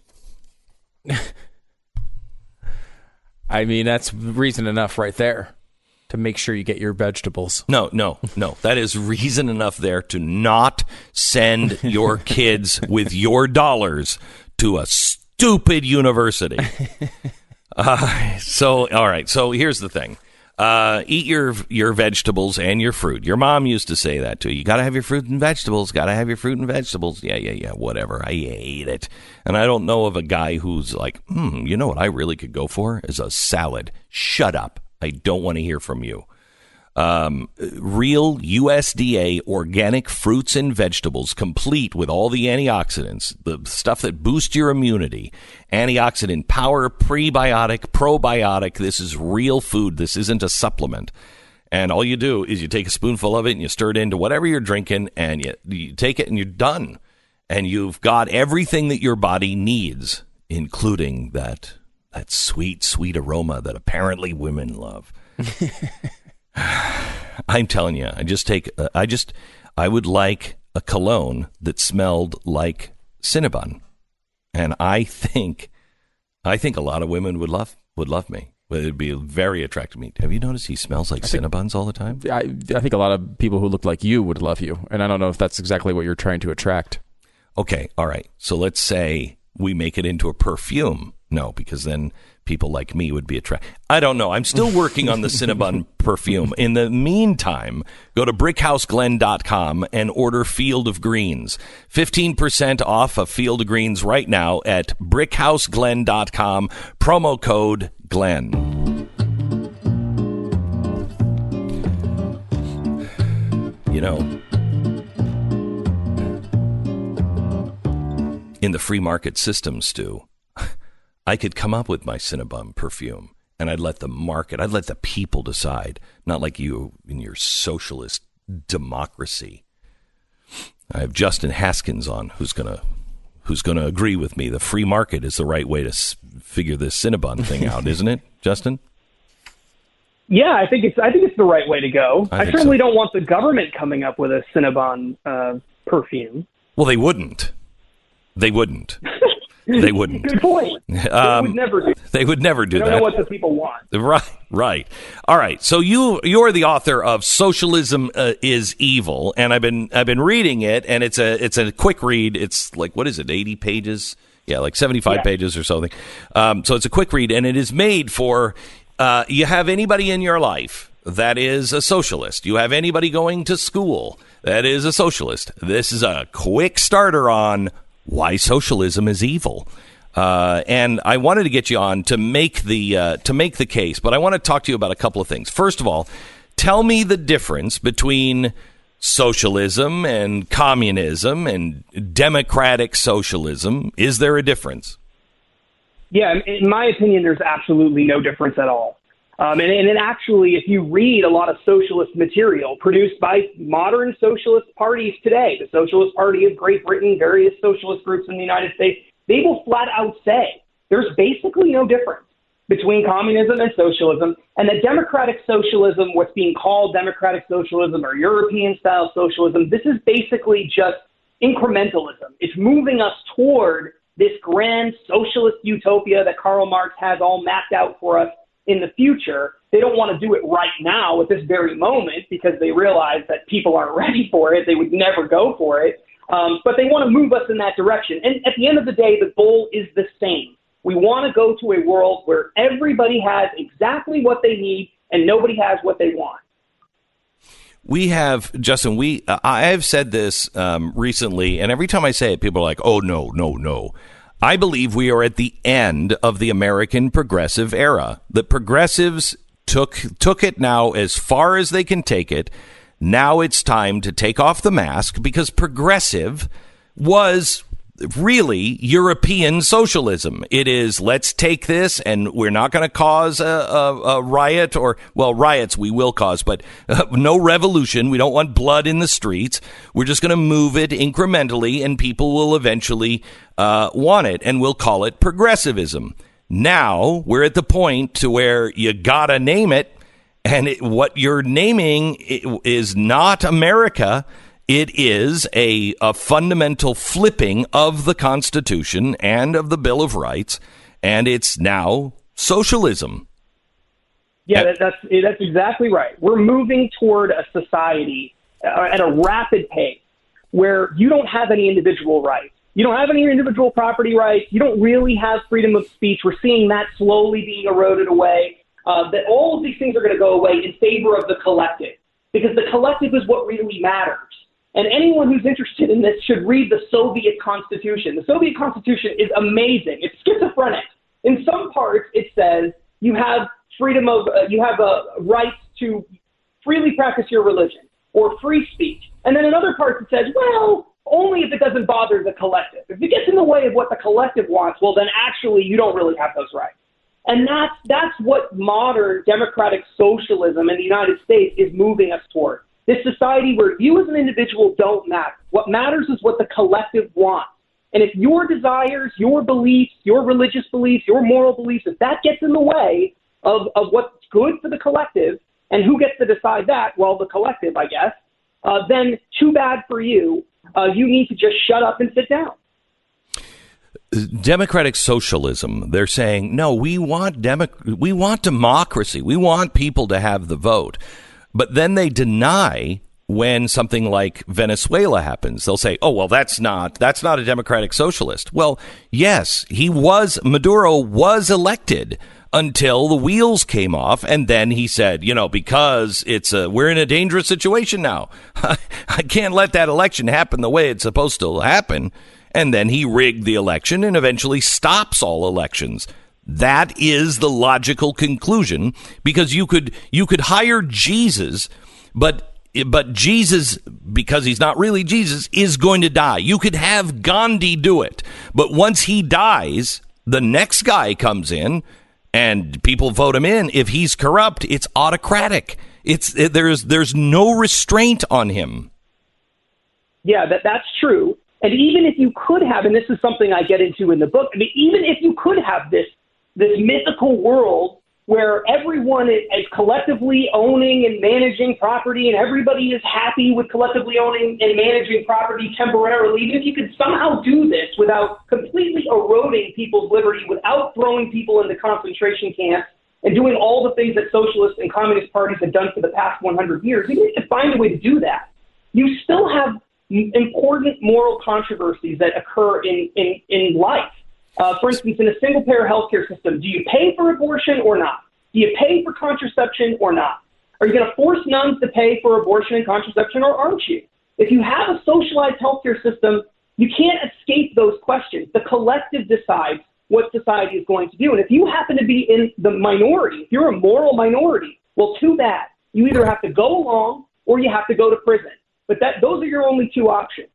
I mean, that's reason enough right there to make sure you get your vegetables. No. That is reason enough there to not send your kids with your dollars to a stupid university. All right. So here's the thing. Eat your vegetables and your fruit. Your mom used to say that too. You got to have your fruit and vegetables. Got to have your fruit and vegetables. Yeah. Whatever. I hate it. And I don't know of a guy who's like, you know what I really could go for is a salad. Shut up. I don't want to hear from you. Real USDA organic fruits and vegetables, complete with all the antioxidants, the stuff that boosts your immunity, antioxidant power, prebiotic, probiotic. This is real food. This isn't a supplement. And all you do is you take a spoonful of it and you stir it into whatever you're drinking, and you take it and you're done. And you've got everything that your body needs, including that sweet, sweet aroma that apparently women love. I'm telling you, I would like a cologne that smelled like Cinnabon, and I think a lot of women would love me. It'd be very attractive to me. Have you noticed he smells like Cinnabons all the time? I think a lot of people who look like you would love you, and I don't know if that's exactly what you're trying to attract. Okay, all right. So let's say we make it into a perfume. No, because then people like me would be attracted. I don't know. I'm still working on the Cinnabon perfume. In the meantime, go to BrickHouseGlen.com and order Field of Greens. 15% off of Field of Greens right now at BrickHouseGlen.com. Promo code Glenn. You know, in the free market system, Stu, I could come up with my Cinnabon perfume, and I'd let the market, I'd let the people decide, not like you in your socialist democracy. I have Justin Haskins on, who's gonna agree with me. The free market is the right way to figure this Cinnabon thing out, isn't it, Justin? Yeah, I think it's the right way to go. I certainly don't want the government coming up with a Cinnabon perfume. Well, they wouldn't. They wouldn't. They wouldn't. Good point. They would never do. They would never do that. They don't know what the people want. Right. All right. So you're the author of Socialism is Evil, and I've been reading it, and it's a quick read. It's like, what is it, 80 pages? Yeah, like 75 pages or something. So it's a quick read, and it is made for you have anybody in your life that is a socialist. You have anybody going to school that is a socialist. This is a quick starter on why socialism is evil. And I wanted to get you on to make the case, but I want to talk to you about a couple of things. First of all, tell me the difference between socialism and communism and democratic socialism. Is there a difference? Yeah, in my opinion, there's absolutely no difference at all. And actually, if you read a lot of socialist material produced by modern socialist parties today, the Socialist Party of Great Britain, various socialist groups in the United States, they will flat out say there's basically no difference between communism and socialism, and that democratic socialism, what's being called democratic socialism or European-style socialism, this is basically just incrementalism. It's moving us toward this grand socialist utopia that Karl Marx has all mapped out for us in the future. They don't want to do it right now at this very moment because they realize that people aren't ready for it. They would never go for it. But they want to move us in that direction. And at the end of the day, the goal is the same. We want to go to a world where everybody has exactly what they need and nobody has what they want. We have, Justin, I have said this recently, and every time I say it, people are like, oh, no. I believe we are at the end of the American progressive era. The progressives took it now as far as they can take it. Now it's time to take off the mask, because progressive was really European socialism. It is, let's take this and we're not going to cause a riot, or, well, riots we will cause, but no revolution. We don't want blood in the streets. We're just going to move it incrementally and people will eventually want it, and we'll call it progressivism. Now we're at the point to where you got to name it, and what you're naming is not America. It is a fundamental flipping of the Constitution and of the Bill of Rights, and it's now socialism. Yeah, that's exactly right. We're moving toward a society at a rapid pace where you don't have any individual rights. You don't have any individual property rights. You don't really have freedom of speech. We're seeing that slowly being eroded away. that all of these things are going to go away in favor of the collective, because the collective is what really matters. And anyone who's interested in this should read the Soviet Constitution. The Soviet Constitution is amazing. It's schizophrenic. In some parts, it says you have freedom of, you have a right to freely practice your religion or free speech. And then in other parts, it says, well, only if it doesn't bother the collective. If it gets in the way of what the collective wants, well, then actually you don't really have those rights. And that's what modern democratic socialism in the United States is moving us toward. This society where you as an individual don't matter. What matters is what the collective wants. And if your desires, your beliefs, your religious beliefs, your moral beliefs, if that gets in the way of what's good for the collective, and who gets to decide that? Well, the collective, I guess. Then too bad for you. You need to just shut up and sit down. Democratic socialism, they're saying, no, we want democracy. We want people to have the vote. But then they deny when something like Venezuela happens. They'll say, oh, well, that's not a democratic socialist. Well, yes, Maduro was elected until the wheels came off. And then he said, because we're in a dangerous situation now. I can't let that election happen the way it's supposed to happen. And then he rigged the election and eventually stops all elections. That is the logical conclusion, because you could hire Jesus, but Jesus, because he's not really Jesus, is going to die. You could have Gandhi do it, but once he dies, the next guy comes in and people vote him in. If he's corrupt, it's autocratic. There's no restraint on him. Yeah, that's true. And even if you could have, and this is something I get into in the book, I mean, even if you could have this mythical world where everyone is collectively owning and managing property, and everybody is happy with collectively owning and managing property temporarily, even if you could somehow do this without completely eroding people's liberty, without throwing people into concentration camps, and doing all the things that socialist and communist parties have done for the past 100 years, even if you could find a way to do that, you still have important moral controversies that occur in life. For instance, in a single-payer healthcare system, do you pay for abortion or not? Do you pay for contraception or not? Are you going to force nuns to pay for abortion and contraception, or aren't you? If you have a socialized healthcare system, you can't escape those questions. The collective decides what society is going to do. And if you happen to be in the minority, if you're a moral minority, well, too bad. You either have to go along or you have to go to prison. But those are your only two options.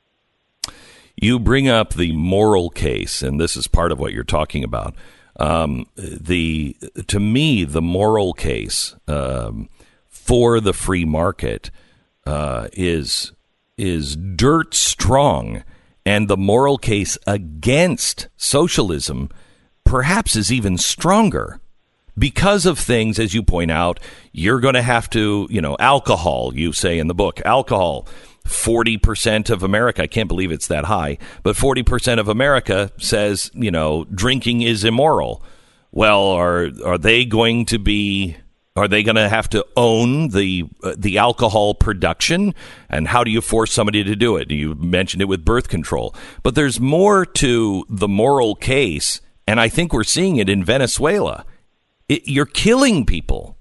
You bring up the moral case, and this is part of what you're talking about. To me, the moral case for the free market is dirt strong, and the moral case against socialism perhaps is even stronger. Because of things, as you point out, you're going to have to, alcohol, you say in the book, alcohol, 40% of America, I can't believe it's that high, but 40% of America says, drinking is immoral. Well, are they going to have to own the alcohol production? And how do you force somebody to do it? You mentioned it with birth control. But there's more to the moral case, and I think we're seeing it in Venezuela. You're killing people.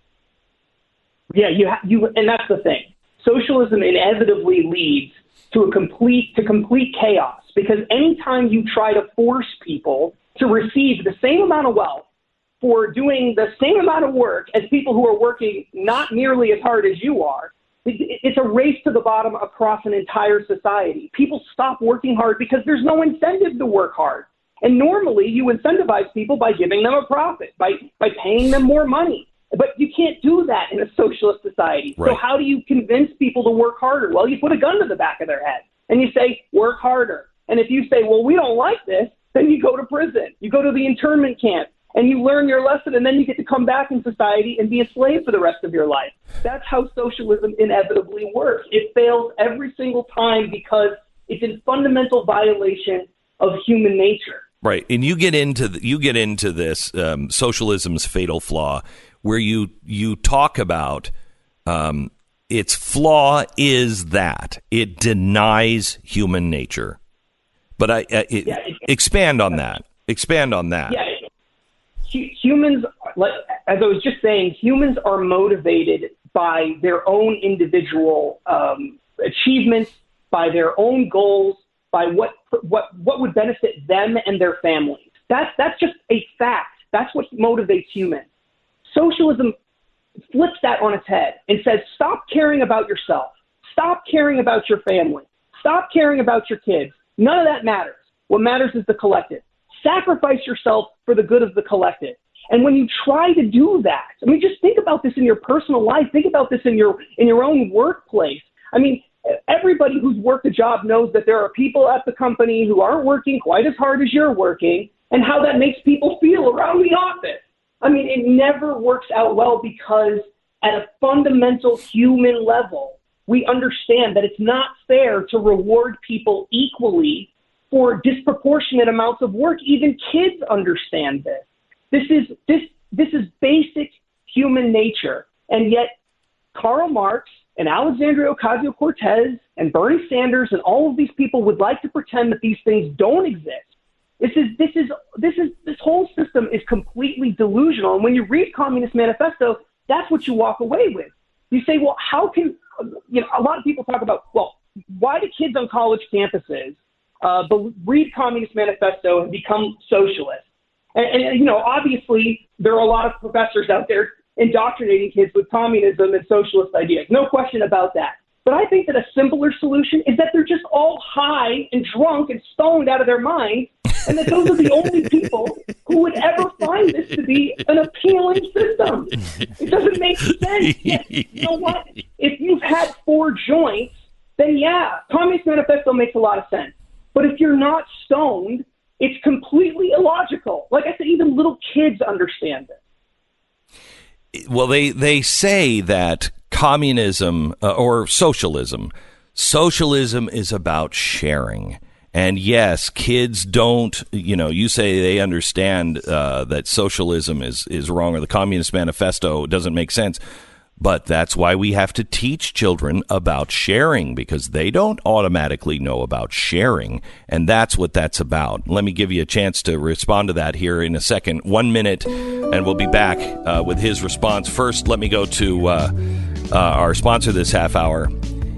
Yeah, and that's the thing. Socialism inevitably leads to complete chaos, because anytime you try to force people to receive the same amount of wealth for doing the same amount of work as people who are working not nearly as hard as you are, it's a race to the bottom across an entire society. People stop working hard because there's no incentive to work hard. And normally you incentivize people by giving them a profit, by paying them more money. But you can't do that in a socialist society. Right. So how do you convince people to work harder? Well, you put a gun to the back of their head and you say, work harder. And if you say, well, we don't like this, then you go to prison. You go to the internment camp and you learn your lesson, and then you get to come back in society and be a slave for the rest of your life. That's how socialism inevitably works. It fails every single time because it's in fundamental violation of human nature. Right, and you get into this socialism's fatal flaw, where you talk about its flaw is that it denies human nature. But expand on that. Expand on that. Yeah. humans, like, as I was just saying, humans are motivated by their own individual achievements, by their own goals, by what would benefit them and their families. That's just a fact. That's what motivates humans. Socialism flips that on its head and says, stop caring about yourself. Stop caring about your family. Stop caring about your kids. None of that matters. What matters is the collective. Sacrifice yourself for the good of the collective. And when you try to do that, I mean, just think about this in your personal life. Think about this in your own workplace. I mean, everybody who's worked a job knows that there are people at the company who aren't working quite as hard as you're working, and how that makes people feel around the office. I mean, it never works out well because at a fundamental human level, we understand that it's not fair to reward people equally for disproportionate amounts of work. Even kids understand this. This is basic human nature. And yet Karl Marx and Alexandria Ocasio-Cortez and Bernie Sanders and all of these people would like to pretend that these things don't exist. This whole system is completely delusional. And when you read Communist Manifesto, that's what you walk away with. You say, well, how can, a lot of people talk about, well, why do kids on college campuses read Communist Manifesto and become socialists? And obviously there are a lot of professors out there indoctrinating kids with communism and socialist ideas. No question about that. But I think that a simpler solution is that they're just all high and drunk and stoned out of their minds, and that those are the only people who would ever find this to be an appealing system. It doesn't make sense. You know what? If you've had 4 joints, then yeah, Communist Manifesto makes a lot of sense. But if you're not stoned, it's completely illogical. Like I said, even little kids understand it. Well, they say that communism or socialism is about sharing. And yes, kids don't, you say they understand that socialism is wrong or the Communist Manifesto doesn't make sense. But that's why we have to teach children about sharing, because they don't automatically know about sharing. And that's what that's about. Let me give you a chance to respond to that here in a second. 1 minute, and we'll be back with his response. First, let me go to our sponsor this half hour.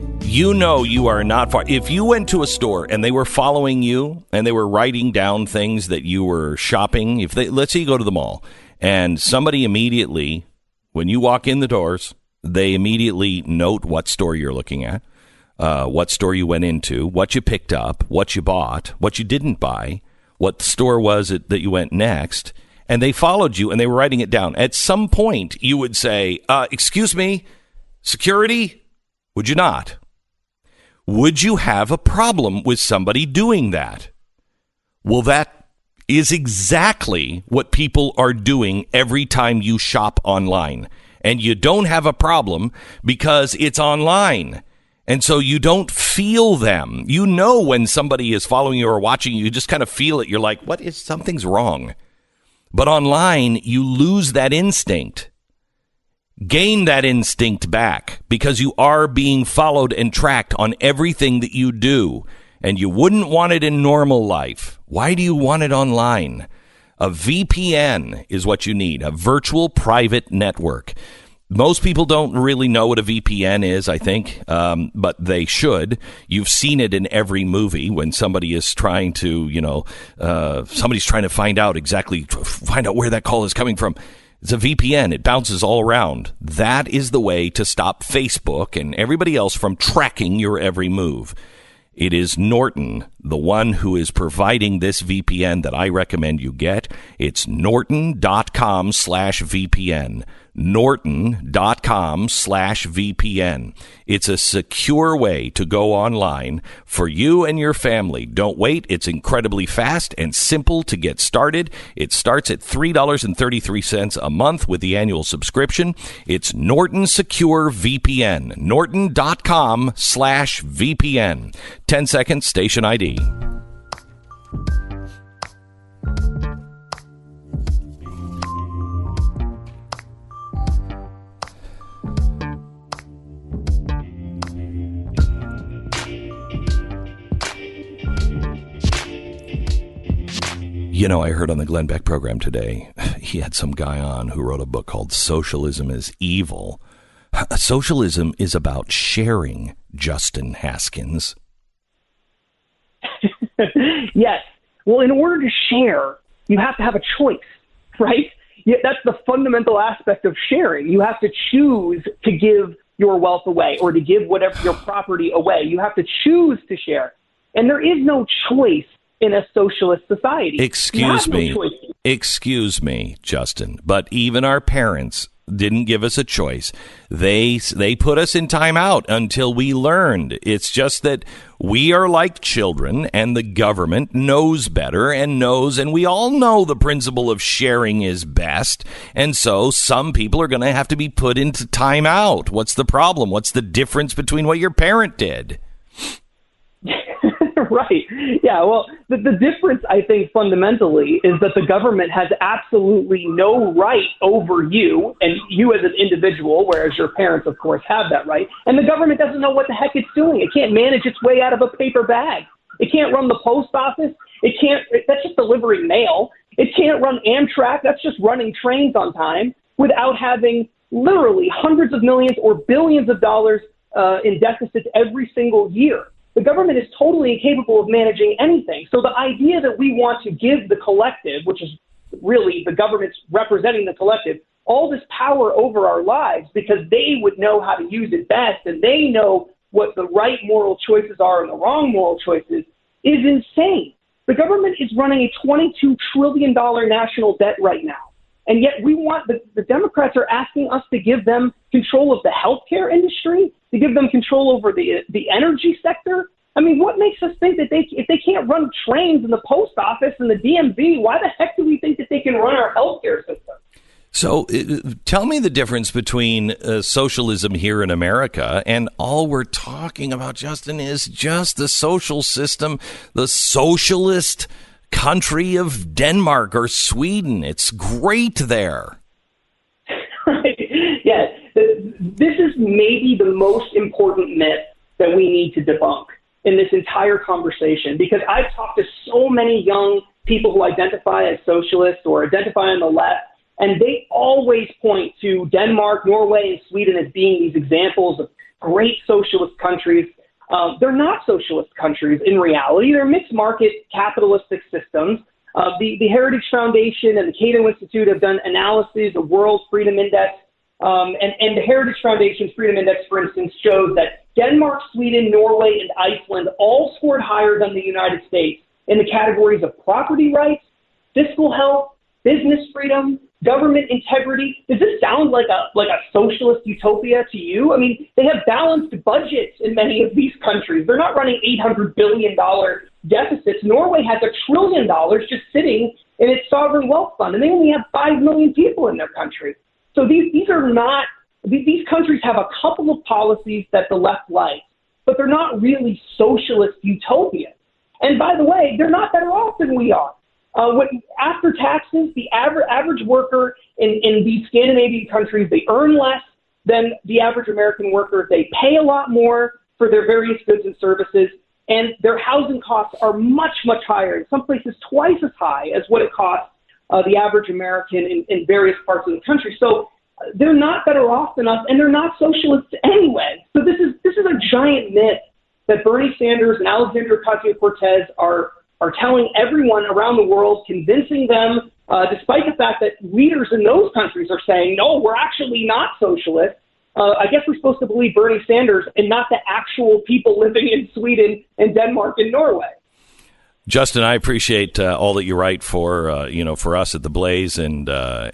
You are not far. If you went to a store and they were following you and they were writing down things that you were shopping, let's say you go to the mall and somebody immediately, when you walk in the doors, they immediately note what store you're looking at, what store you went into, what you picked up, what you bought, what you didn't buy, what store was it that you went next, and they followed you and they were writing it down. At some point, you would say, excuse me, security, would you not? Would you have a problem with somebody doing that? Well, that is exactly what people are doing every time you shop online. And you don't have a problem because it's online. And so you don't feel them. You know when somebody is following you or watching you, you just kind of feel it. You're like, something's wrong. But online, you lose that instinct. Gain that instinct back because you are being followed and tracked on everything that you do. And you wouldn't want it in normal life. Why do you want it online? A VPN is what you need, a virtual private network. Most people don't really know what a VPN is, I think, but they should. You've seen it in every movie when somebody is trying to, somebody's trying to find out where that call is coming from. It's a VPN. It bounces all around. That is the way to stop Facebook and everybody else from tracking your every move. It is Norton, the one who is providing this VPN that I recommend you get. It's norton.com/VPN. Norton.com/VPN. It's a secure way to go online for you and your family. Don't wait. It's incredibly fast and simple to get started. It starts at $3.33 a month with the annual subscription. It's Norton Secure VPN. Norton.com/VPN. 10 seconds, station ID. You know, I heard on the Glenn Beck program today, he had some guy on who wrote a book called Socialism is Evil. Socialism is about sharing, Justin Haskins. Yes. Well, in order to share, you have to have a choice, right? Yeah, that's the fundamental aspect of sharing. You have to choose to give your wealth away or to give whatever your property away. You have to choose to share. And there is no choice in a socialist society. Excuse me, Justin, but even our parents didn't give us a choice. They put us in timeout until we learned. It's just that we are like children, and the government knows better and we all know the principle of sharing is best. And so some people are going to have to be put into timeout. What's the problem? What's the difference between what your parent did? Right. Yeah. Well, the difference, I think, fundamentally is that the government has absolutely no right over you and you as an individual, whereas your parents, of course, have that right. And the government doesn't know what the heck it's doing. It can't manage its way out of a paper bag. It can't run the post office. That's just delivering mail. It can't run Amtrak. That's just running trains on time without having literally hundreds of millions or billions of dollars in deficits every single year. The government is totally incapable of managing anything. So the idea that we want to give the collective, which is really the government's representing the collective, all this power over our lives because they would know how to use it best and they know what the right moral choices are and the wrong moral choices, is insane. The government is running a $22 trillion national debt right now. And yet the Democrats are asking us to give them control of the healthcare industry, to give them control over the energy sector. I mean, what makes us think that if they can't run trains in the post office and the DMV, why the heck do we think that they can run our healthcare system? So tell me the difference between socialism here in America and all we're talking about, Justin, is just the social system, the socialist country of Denmark or Sweden. It's great there. Right. Yes. This is maybe the most important myth that we need to debunk in this entire conversation, because I've talked to so many young people who identify as socialists or identify on the left, and they always point to Denmark, Norway, and Sweden as being these examples of great socialist countries. They're not socialist countries in reality. They're mixed market capitalistic systems. The Heritage Foundation and the Cato Institute have done analyses of World Freedom Index. And the Heritage Foundation's Freedom Index, for instance, shows that Denmark, Sweden, Norway, and Iceland all scored higher than the United States in the categories of property rights, fiscal health, business freedom, government integrity. Does this sound like a socialist utopia to you? I mean, they have balanced budgets in many of these countries. They're not running $800 billion deficits. Norway has $1 trillion just sitting in its sovereign wealth fund, and they only have 5 million people in their country. So these countries have a couple of policies that the left likes, but they're not really socialist utopias. And by the way, they're not better off than we are. After taxes, the average worker in these Scandinavian countries, they earn less than the average American worker. They pay a lot more for their various goods and services, and their housing costs are much, much higher. In some places, twice as high as what it costs the average American in various parts of the country. So they're not better off than us, and they're not socialists anyway. So this is a giant myth that Bernie Sanders and Alexandria Ocasio-Cortez are telling everyone around the world, convincing them, despite the fact that leaders in those countries are saying, no, we're actually not socialist. I guess we're supposed to believe Bernie Sanders and not the actual people living in Sweden and Denmark and Norway. Justin, I appreciate all that you write for us at The Blaze, and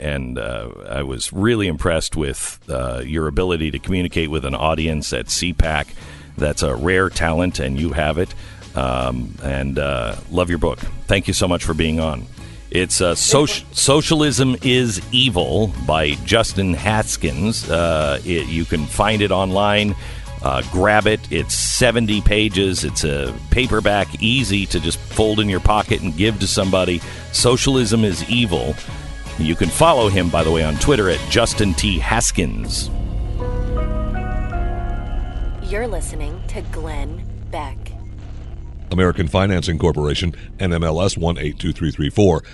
I was really impressed with your ability to communicate with an audience at CPAC. That's a rare talent, and you have it. And love your book. Thank you so much for being on. It's Socialism is Evil by Justin Haskins. You can find it online. Grab it. It's 70 pages. It's a paperback, easy to just fold in your pocket and give to somebody. Socialism is Evil. You can follow him, by the way, on Twitter at Justin T. Haskins. You're listening to Glenn Beck. American Financing Corporation, NMLS 182334,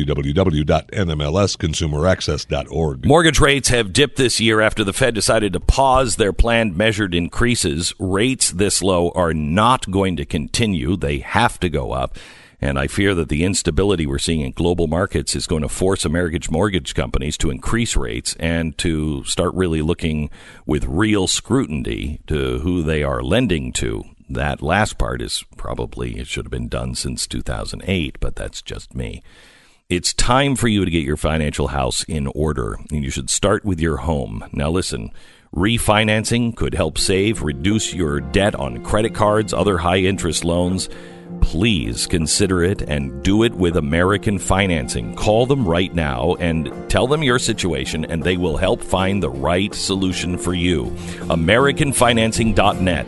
www.nmlsconsumeraccess.org. Mortgage rates have dipped this year after the Fed decided to pause their planned measured increases. Rates this low are not going to continue. They have to go up. And I fear that the instability we're seeing in global markets is going to force American mortgage companies to increase rates and to start really looking with real scrutiny to who they are lending to. That last part is probably, it should have been done since 2008, but that's just me. It's time for you to get your financial house in order, and you should start with your home. Now listen, refinancing could help reduce your debt on credit cards, other high-interest loans. Please consider it and do it with American Financing. Call them right now and tell them your situation, and they will help find the right solution for you. AmericanFinancing.net,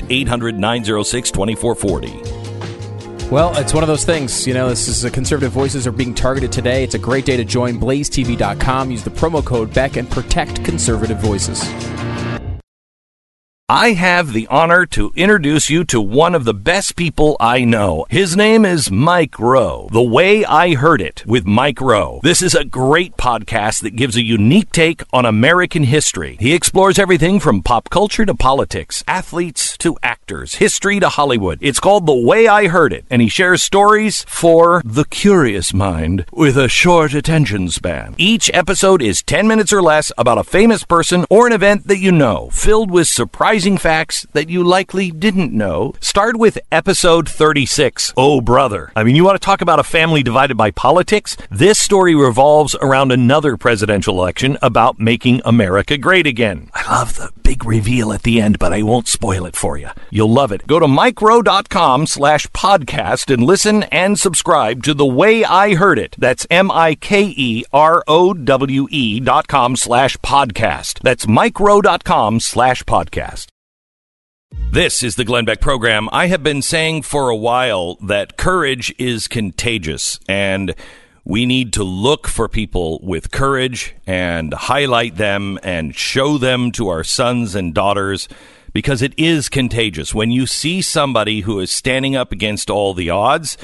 800-906-2440. Well, it's one of those things. This is conservative voices are being targeted today. It's a great day to join BlazeTV.com. Use the promo code BECK and protect conservative voices. I have the honor to introduce you to one of the best people I know. His name is Mike Rowe. The Way I Heard It with Mike Rowe. This is a great podcast that gives a unique take on American history. He explores everything from pop culture to politics, athletes to actors, history to Hollywood. It's called The Way I Heard It, and he shares stories for the curious mind with a short attention span. Each episode is 10 minutes or less about a famous person or an event that you know, filled with surprising facts that you likely didn't know. Start with episode 36. Oh, brother. I mean, you want to talk about a family divided by politics? This story revolves around another presidential election about making America great again. I love the big reveal at the end, but I won't spoil it for you. You'll love it. Go to MikeRowe.com/podcast and listen and subscribe to The Way I Heard It. That's MikeRowe.com/podcast. That's MikeRowe.com/podcast. This is the Glenn Beck Program. I have been saying for a while that courage is contagious, and we need to look for people with courage and highlight them and show them to our sons and daughters, because it is contagious. When you see somebody who is standing up against all the odds,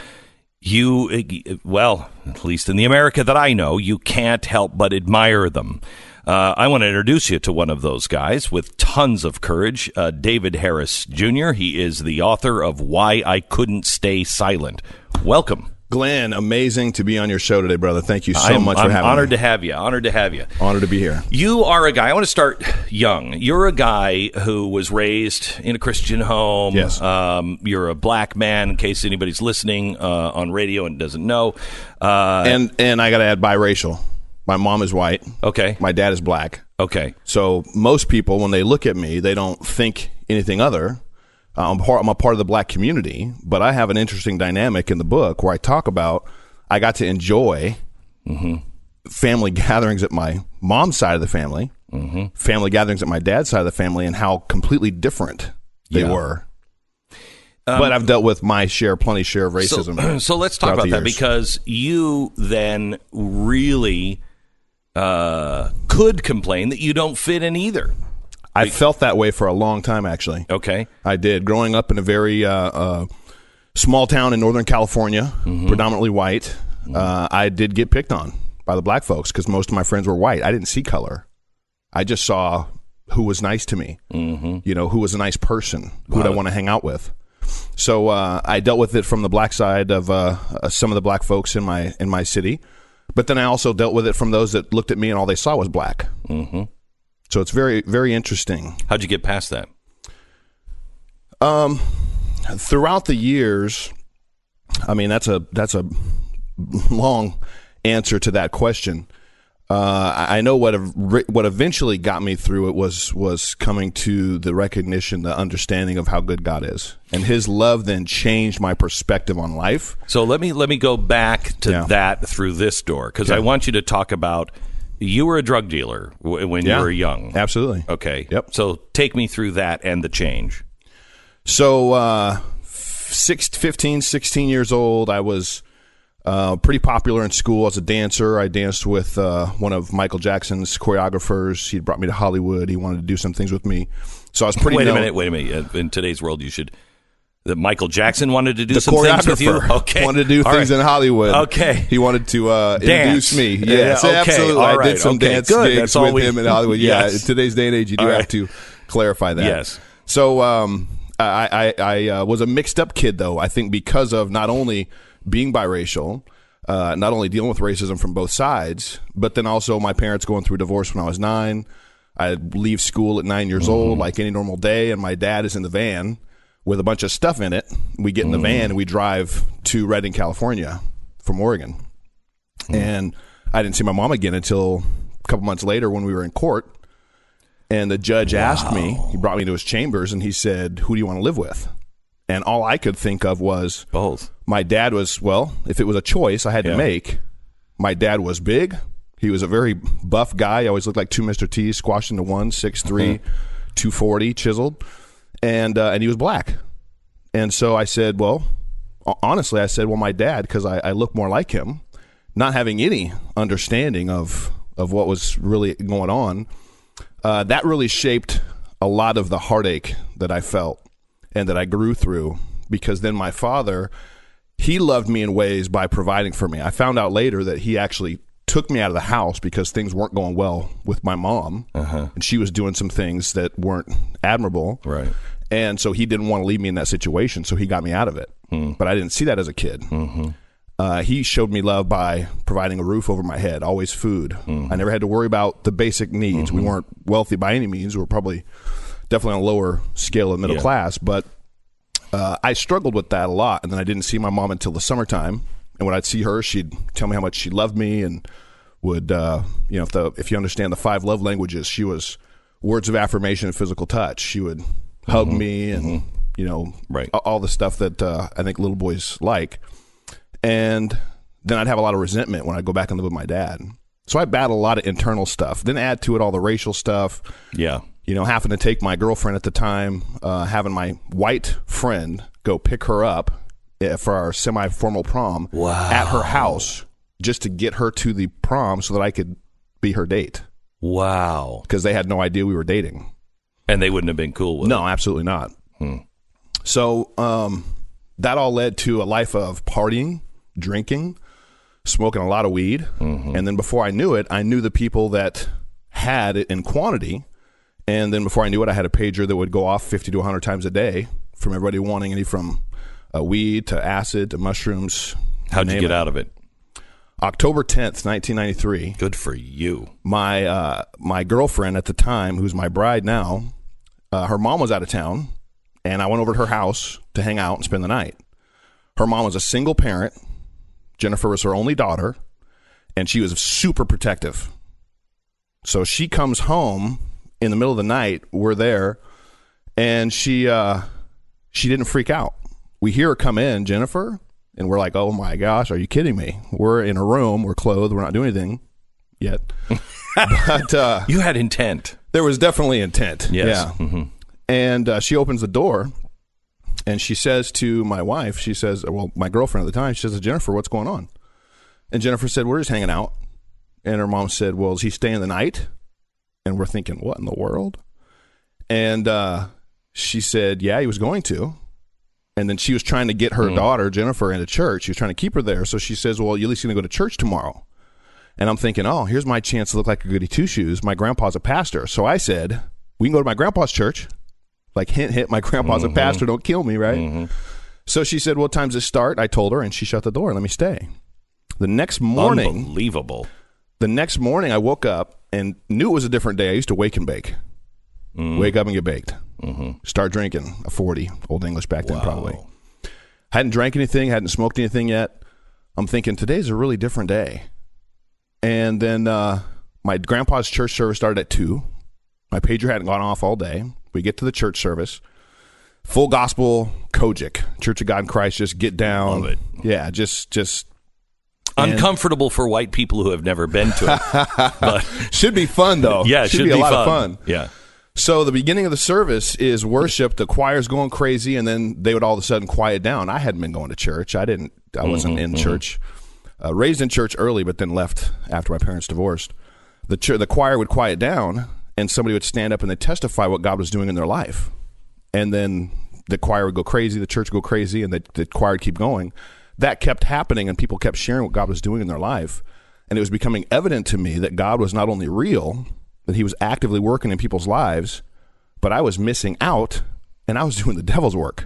well, at least in the America that I know, you can't help but admire them. I want to introduce you to one of those guys with tons of courage, David Harris Jr. He is the author of Why I Couldn't Stay Silent. Welcome. Glenn, amazing to be on your show today, brother. Thank you so much for having me. Honored to have you. Honored to have you. Honored to be here. You are a guy, I want to start young. You're a guy who was raised in a Christian home. Yes. You're a black man, in case anybody's listening on radio and doesn't know. And I got to add biracial. My mom is white. Okay. My dad is black. Okay. So most people, when they look at me, they don't think anything other. I'm a part of the black community, but I have an interesting dynamic in the book where I talk about I got to enjoy family gatherings at my mom's side of the family, family gatherings at my dad's side of the family, and how completely different they were. But I've dealt with plenty share of racism. So let's talk about that, because you then really could complain that you don't fit in either. I felt that way for a long time, actually. Okay. I did. Growing up in a very small town in Northern California, predominantly white, I did get picked on by the black folks because most of my friends were white. I didn't see color. I just saw who was nice to me, who was a nice person, who would I want to hang out with. So I dealt with it from the black side of some of the black folks in my city, but then I also dealt with it from those that looked at me and all they saw was black. So it's very, very interesting. How'd you get past that? Throughout the years, I mean that's a long answer to that question. I know what eventually got me through it was coming to the recognition, the understanding of how good God is, and His love then changed my perspective on life. So let me go back to that through this door, because I want you to talk about, you were a drug dealer when you were young. Absolutely. Okay. Yep. So take me through that and the change. So 15, 16 years old, I was pretty popular in school as a dancer. I danced with one of Michael Jackson's choreographers. He brought me to Hollywood. He wanted to do some things with me. So I was pretty Wait a minute. In today's world, you should That Michael Jackson wanted to do the some things with you? choreographer Okay. wanted to do things in Hollywood. Okay. He wanted to introduce me. Yes, Yeah, okay. absolutely. All I right. did some Okay. dance Good. gigs That's all with him in Hollywood. Yeah, Yes. in today's day and age, you do All have right. to clarify that. Yes. So I was a mixed up kid, though, I think because of not only being biracial, not only dealing with racism from both sides, but then also my parents going through a divorce when I was 9. I'd leave school at 9 years old like any normal day, and my dad is in the van with a bunch of stuff in it. We get in the van and we drive to Redding, California from Oregon. And I didn't see my mom again until a couple months later when we were in court. And the judge asked me, he brought me to his chambers, and he said, "Who do you want to live with?" And all I could think of was both. My dad was, well, if it was a choice I had to make, my dad was big. He was a very buff guy. He always looked like two Mr. T's, squashed into one, 6'3", 240, chiseled. And he was black. And so I said, well, honestly, my dad, because I look more like him, not having any understanding of what was really going on, that really shaped a lot of the heartache that I felt and that I grew through, because then my father, he loved me in ways by providing for me. I found out later that he actually took me out of the house because things weren't going well with my mom, and she was doing some things that weren't admirable. Right. And so he didn't want to leave me in that situation, so he got me out of it. But I didn't see that as a kid. He showed me love by providing a roof over my head, always food. I never had to worry about the basic needs. We weren't wealthy by any means. We were probably definitely on a lower scale of middle class, but I struggled with that a lot. And then I didn't see my mom until the summertime. And when I'd see her, she'd tell me how much she loved me, and would, if you understand the 5 love languages, she was words of affirmation and physical touch. She would hug me and, all the stuff that I think little boys like. And then I'd have a lot of resentment when I'd go back and live with my dad. So I battled a lot of internal stuff. Then add to it all the racial stuff. Yeah. Having to take my girlfriend at the time, having my white friend go pick her up for our semi-formal prom at her house just to get her to the prom so that I could be her date. Wow. Because they had no idea we were dating. And they wouldn't have been cool with it. No, absolutely not. So that all led to a life of partying, drinking, smoking a lot of weed. And then before I knew it, I knew the people that had it in quantity. And then before I knew it, I had a pager that would go off 50 to 100 times a day from everybody wanting any from weed to acid to mushrooms. How'd you get out of it? October 10th, 1993. Good for you. My girlfriend at the time, who's my bride now, her mom was out of town, and I went over to her house to hang out and spend the night. Her mom was a single parent. Jennifer was her only daughter, and she was super protective. So she comes home in the middle of the night. We're there, and she didn't freak out. We hear her come in, Jennifer, and we're like, oh my gosh, are you kidding me? We're in a room, we're clothed, we're not doing anything yet. But you had intent. There was definitely intent. Yes. Yeah. And she opens the door, and she says to my wife, she says, well, my girlfriend at the time, she says, Jennifer, what's going on? And Jennifer said, we're just hanging out. And her mom said, well, is he staying the night? And we're thinking, what in the world? And she said, yeah, he was going to. And then she was trying to get her daughter, Jennifer, into church. She was trying to keep her there. So she says, well, you're at least going to go to church tomorrow. And I'm thinking, oh, here's my chance to look like a goody two-shoes. My grandpa's a pastor. So I said, we can go to my grandpa's church. Like, hint, my grandpa's a pastor. Don't kill me, right? So she said, what time's this start? I told her, and she shut the door and let me stay. The next morning. Unbelievable. The next morning, I woke up and knew it was a different day. I used to wake and bake. Wake up and get baked. Start drinking a 40, Old English back then probably. Hadn't drank anything, hadn't smoked anything yet. I'm thinking, today's a really different day. And then my grandpa's church service started at 2. My pager hadn't gone off all day. We get to the church service. Full gospel, Kojic, Church of God in Christ, just get down. Love it. Yeah, just uncomfortable for white people who have never been to it. But should be fun, though. Yeah, it should be a lot fun. of fun. Yeah. So the beginning of the service is worship. The choir's going crazy, and then they would all of a sudden quiet down. I hadn't been going to church. I wasn't in church. Raised in church early, but then left after my parents divorced. The choir would quiet down, and somebody would stand up and they'd testify what God was doing in their life. And then the choir would go crazy, the church would go crazy, and the choir would keep going. That kept happening, and people kept sharing what God was doing in their life. And it was becoming evident to me that God was not only real, that he was actively working in people's lives, but I was missing out, and I was doing the devil's work.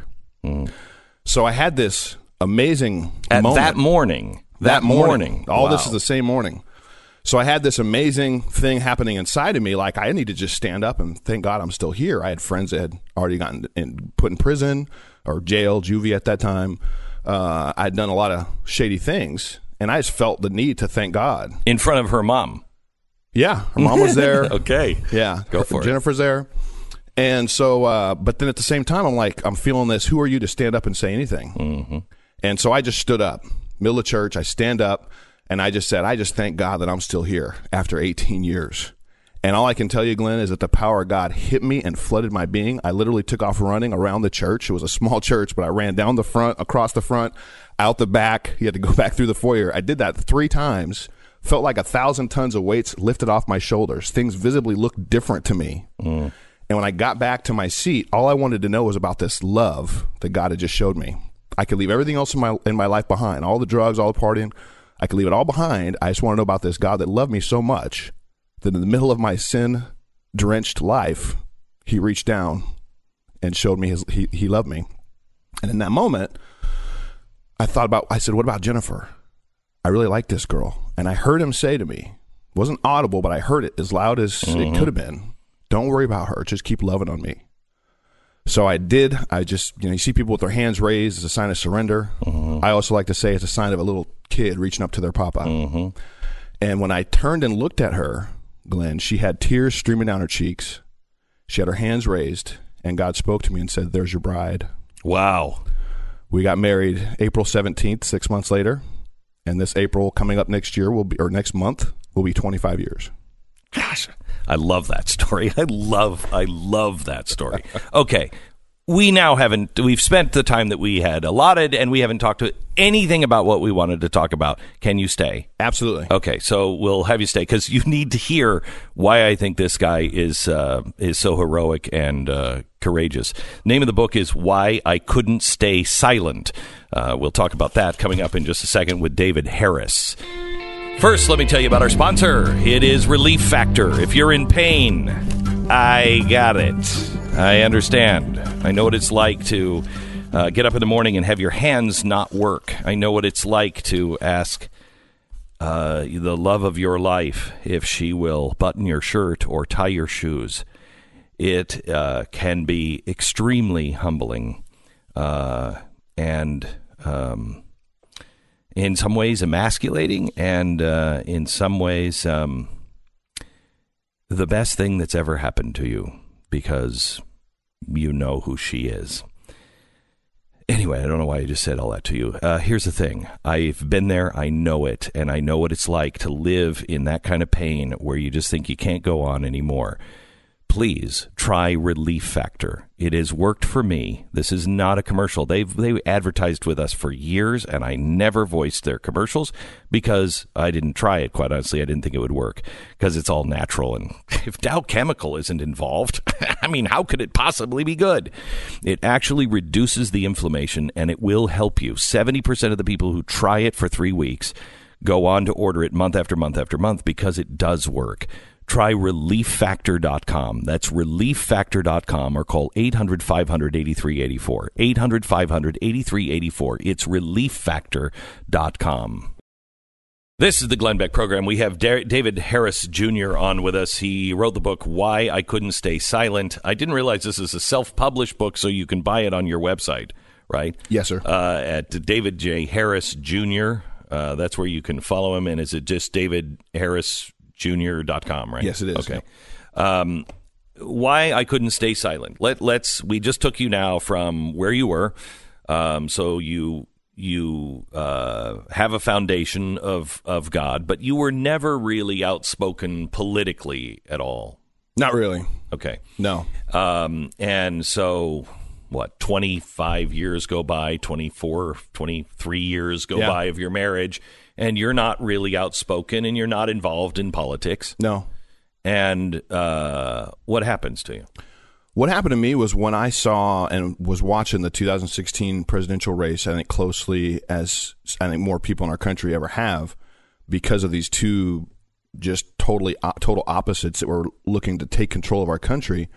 So I had this amazing moment. That morning. All Wow. this is the same morning. So I had this amazing thing happening inside of me. Like, I need to just stand up and thank God I'm still here. I had friends that had already gotten put in prison or jail, juvie at that time. I'd done a lot of shady things, and I just felt the need to thank God. In front of her mom. Yeah, her mom was there. Okay. Yeah. Go for it. Jennifer's there. And so, but then at the same time, I'm feeling this, who are you to stand up and say anything? Mm-hmm. And so I just stood up, middle of church, I stand up, and I just said, I just thank God that I'm still here after 18 years. And all I can tell you, Glenn, is that the power of God hit me and flooded my being. I literally took off running around the church. It was a small church, but I ran down the front, across the front, out the back. You had to go back through the foyer. I did that 3 times. Felt like 1,000 tons of weights lifted off my shoulders. Things visibly looked different to me. And when I got back to my seat, all I wanted to know was about this love that God had just showed me. I could leave everything else in my life behind, all the drugs, all the partying. I could leave it all behind. I just want to know about this God that loved me so much that in the middle of my sin-drenched life, he reached down and showed me he loved me. And in that moment, I said, what about Jennifer? I really like this girl. And I heard him say to me, it wasn't audible, but I heard it as loud as it could have been. Don't worry about her. Just keep loving on me. So I did. I just, you see people with their hands raised as a sign of surrender. I also like to say it's a sign of a little kid reaching up to their papa. And when I turned and looked at her, Glenn, she had tears streaming down her cheeks. She had her hands raised, and God spoke to me and said, there's your bride. Wow. We got married April 17th, 6 months later. And this April coming up next month will be 25 years. Gosh, I love that story. I love that story. Okay. We've spent the time that we had allotted, and we haven't talked to anything about what we wanted to talk about. Can you stay? Absolutely. Okay, so we'll have you stay because you need to hear why I think this guy is so heroic and courageous. Name of the book is Why I Couldn't Stay Silent. We'll talk about that coming up in just a second with David Harris. First, let me tell you about our sponsor. It is Relief Factor. If you're in pain, I got it. I understand. I know what it's like to get up in the morning and have your hands not work. I know what it's like to ask the love of your life if she will button your shirt or tie your shoes. It can be extremely humbling and in some ways emasculating, and in some ways the best thing that's ever happened to you, because you know who she is. Anyway, I don't know why I just said all that to you. Here's the thing. I've been there. I know it. And I know what it's like to live in that kind of pain where you just think you can't go on anymore. Please try Relief Factor. It has worked for me. This is not a commercial. They advertised with us for years, and I never voiced their commercials because I didn't try it. Quite honestly, I didn't think it would work because it's all natural. And if Dow Chemical isn't involved, I mean, how could it possibly be good? It actually reduces the inflammation, and it will help you. 70% of the people who try it for 3 weeks go on to order it month after month after month because it does work. Try ReliefFactor.com. That's ReliefFactor.com, or call 800-500-8384. 800-500-8384. It's ReliefFactor.com. This is the Glenn Beck program. We have David Harris Jr. on with us. He wrote the book, Why I Couldn't Stay Silent. I didn't realize this is a self-published book, so you can buy it on your website, right? Yes, sir. At David J. Harris Jr. That's where you can follow him. And is it just DavidHarrisJr.com, right? Yes, it is. Okay. Why I Couldn't Stay Silent. We just took you now from where you were. So you have a foundation of God, but you were never really outspoken politically at all. Not really. Okay. No. And so, 25 years go by, 24, 23 years go by of your marriage, and you're not really outspoken, and you're not involved in politics. No. And what happens to you? What happened to me was when I saw and was watching the 2016 presidential race, I think closely as I think more people in our country ever have, because of these two just total opposites that were looking to take control of our country.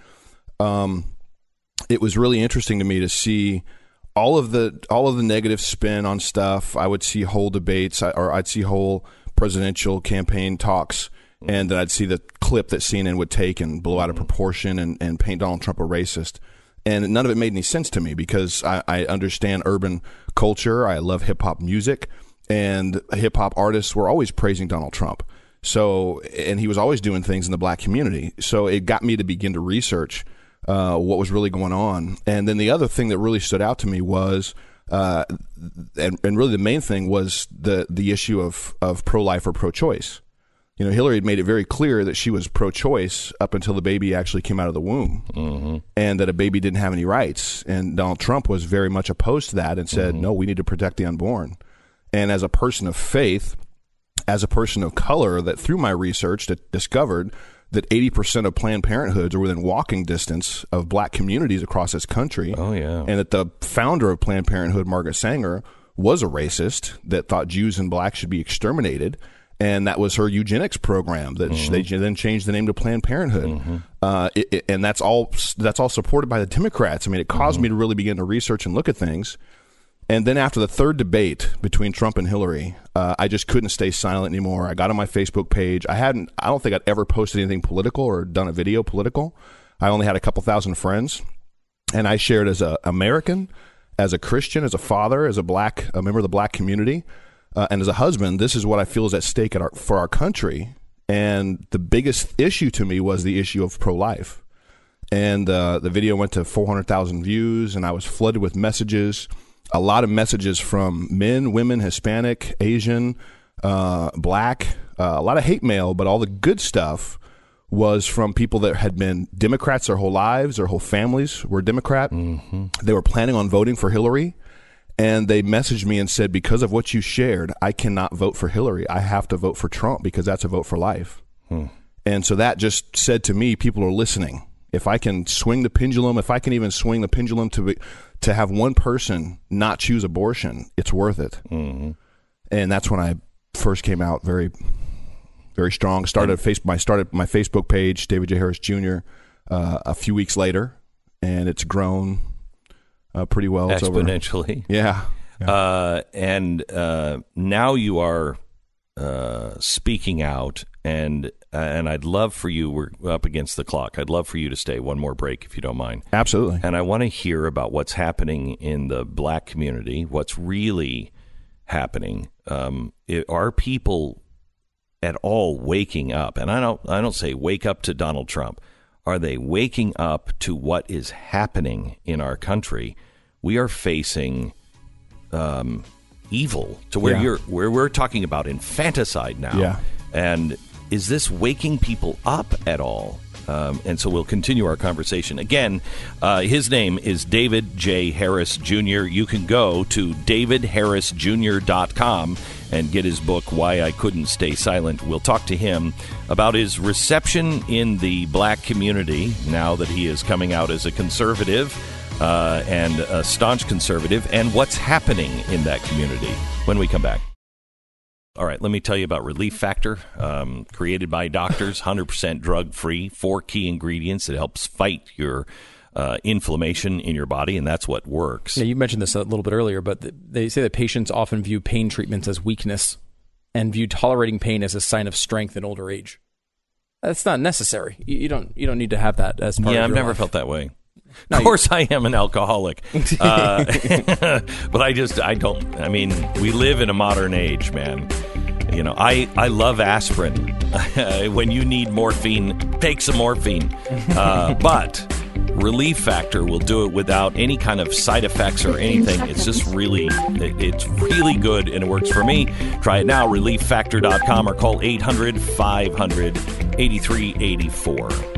It was really interesting to me to see all of the negative spin on stuff. I would see whole debates, or I'd see whole presidential campaign talks, and then I'd see the clip that CNN would take and blow out of proportion and paint Donald Trump a racist. And none of it made any sense to me because I understand urban culture. I love hip-hop music, and hip-hop artists were always praising Donald Trump. So, and he was always doing things in the black community. So it got me to begin to research what was really going on. And then the other thing that really stood out to me was, and really the main thing was the issue of pro-life or pro-choice. You know, Hillary had made it very clear that she was pro-choice up until the baby actually came out of the womb, and that a baby didn't have any rights. And Donald Trump was very much opposed to that and said, no, we need to protect the unborn. And as a person of faith, as a person of color, that through my research that discovered that 80% of Planned Parenthoods are within walking distance of black communities across this country. Oh, yeah. And that the founder of Planned Parenthood, Margaret Sanger, was a racist that thought Jews and blacks should be exterminated. And that was her eugenics program that they then changed the name to Planned Parenthood. And that's all supported by the Democrats. I mean, it caused me to really begin to research and look at things. And then after the third debate between Trump and Hillary, I just couldn't stay silent anymore. I got on my Facebook page. I don't think I'd ever posted anything political or done a video political. I only had a couple thousand friends. And I shared as an American, as a Christian, as a father, as a member of the black community, and as a husband, this is what I feel is at stake for our country. And the biggest issue to me was the issue of pro-life. And the video went to 400,000 views, and I was flooded with messages. A lot of messages from men, women, Hispanic, Asian, black, a lot of hate mail, but all the good stuff was from people that had been Democrats their whole lives, their whole families were Democrat. They were planning on voting for Hillary, and they messaged me and said, because of what you shared, I cannot vote for Hillary. I have to vote for Trump because that's a vote for life. And so that just said to me, people are listening. If I can swing the pendulum, if I can even swing the pendulum to have one person not choose abortion, it's worth it. And that's when I first came out very, very strong. Started my Facebook page, David J. Harris Jr., a few weeks later, and it's grown pretty well. Exponentially. Yeah. And now you are speaking out, and I'd love for you, we're up against the clock, I'd love for you to stay one more break if you don't mind. Absolutely. And I want to hear about what's happening in the black community, what's really happening. Are people at all waking up? And I don't say wake up to Donald Trump. Are they waking up to what is happening in our country? We are facing evil to where we're talking about infanticide now. Yeah. And is this waking people up at all? And so we'll continue our conversation. Again, his name is David J. Harris Jr. You can go to davidharrisjr.com and get his book, Why I Couldn't Stay Silent. We'll talk to him about his reception in the black community now that he is coming out as a conservative and a staunch conservative, and what's happening in that community when we come back. All right, let me tell you about Relief Factor, created by doctors, 100% drug-free, 4 key ingredients that helps fight your inflammation in your body, and that's what works. Now, you mentioned this a little bit earlier, but they say that patients often view pain treatments as weakness and view tolerating pain as a sign of strength in older age. That's not necessary. You don't need to have that as part of your I've never life. Felt that way. No, of course, I am an alcoholic, but I don't. I mean, we live in a modern age, man. You know, I love aspirin. When you need morphine, take some morphine. But Relief Factor will do it without any kind of side effects or anything. It's just it's really good, and it works for me. Try it now, relieffactor.com, or call 800-500-8384.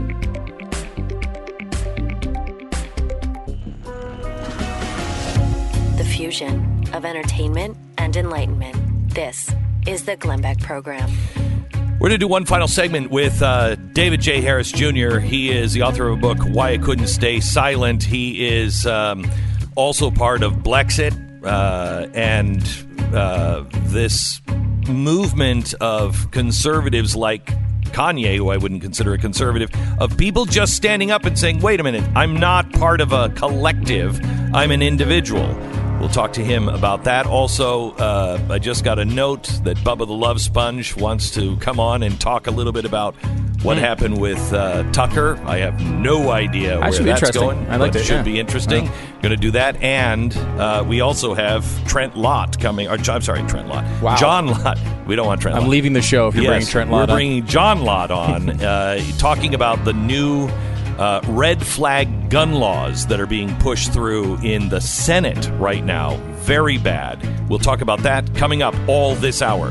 The fusion of entertainment and enlightenment. This is the Glenn Beck Program. We're going to do one final segment with David J. Harris Jr., he is the author of a book, Why I Couldn't Stay Silent. He is also part of Blexit and this movement of conservatives like Kanye, who I wouldn't consider a conservative, of people just standing up and saying, wait a minute, I'm not part of a collective, I'm an individual. We'll talk to him about that. Also, I just got a note that Bubba the Love Sponge wants to come on and talk a little bit about what happened with Tucker. I have no idea where that's going. I liked it. It should be interesting. Going to do that. And we also have Trent Lott coming. Or, I'm sorry, Trent Lott. Wow. John Lott. We don't want Trent Lott. I'm leaving the show if you're bringing Trent Lott on. We're bringing John Lott on, talking about the new red flag gun laws that are being pushed through in the Senate right now. Very bad. We'll talk about that coming up all this hour.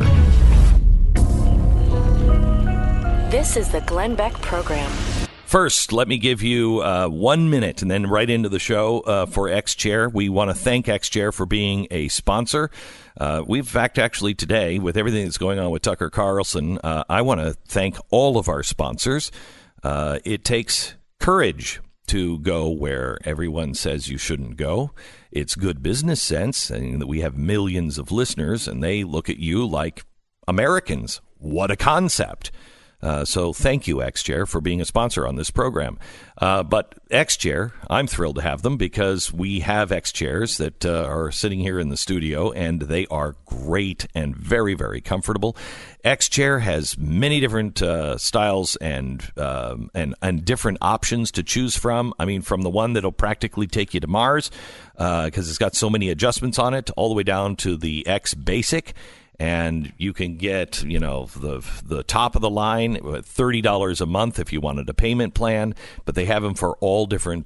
This is the Glenn Beck Program. First, let me give you 1 minute and then right into the show for X-Chair. We want to thank X-Chair for being a sponsor. In fact, actually today, with everything that's going on with Tucker Carlson, I want to thank all of our sponsors. It takes courage to go where everyone says you shouldn't go. It's good business sense, and that we have millions of listeners, and they look at you like Americans. What a concept. So thank you, X-Chair, for being a sponsor on this program. But X-Chair, I'm thrilled to have them because we have X-Chairs that are sitting here in the studio, and they are great and very, very comfortable. X-Chair has many different styles and different options to choose from. I mean, from the one that'll practically take you to Mars because it's got so many adjustments on it, all the way down to the X Basic. And you can get, the top of the line at $30 a month if you wanted a payment plan. But they have them for all different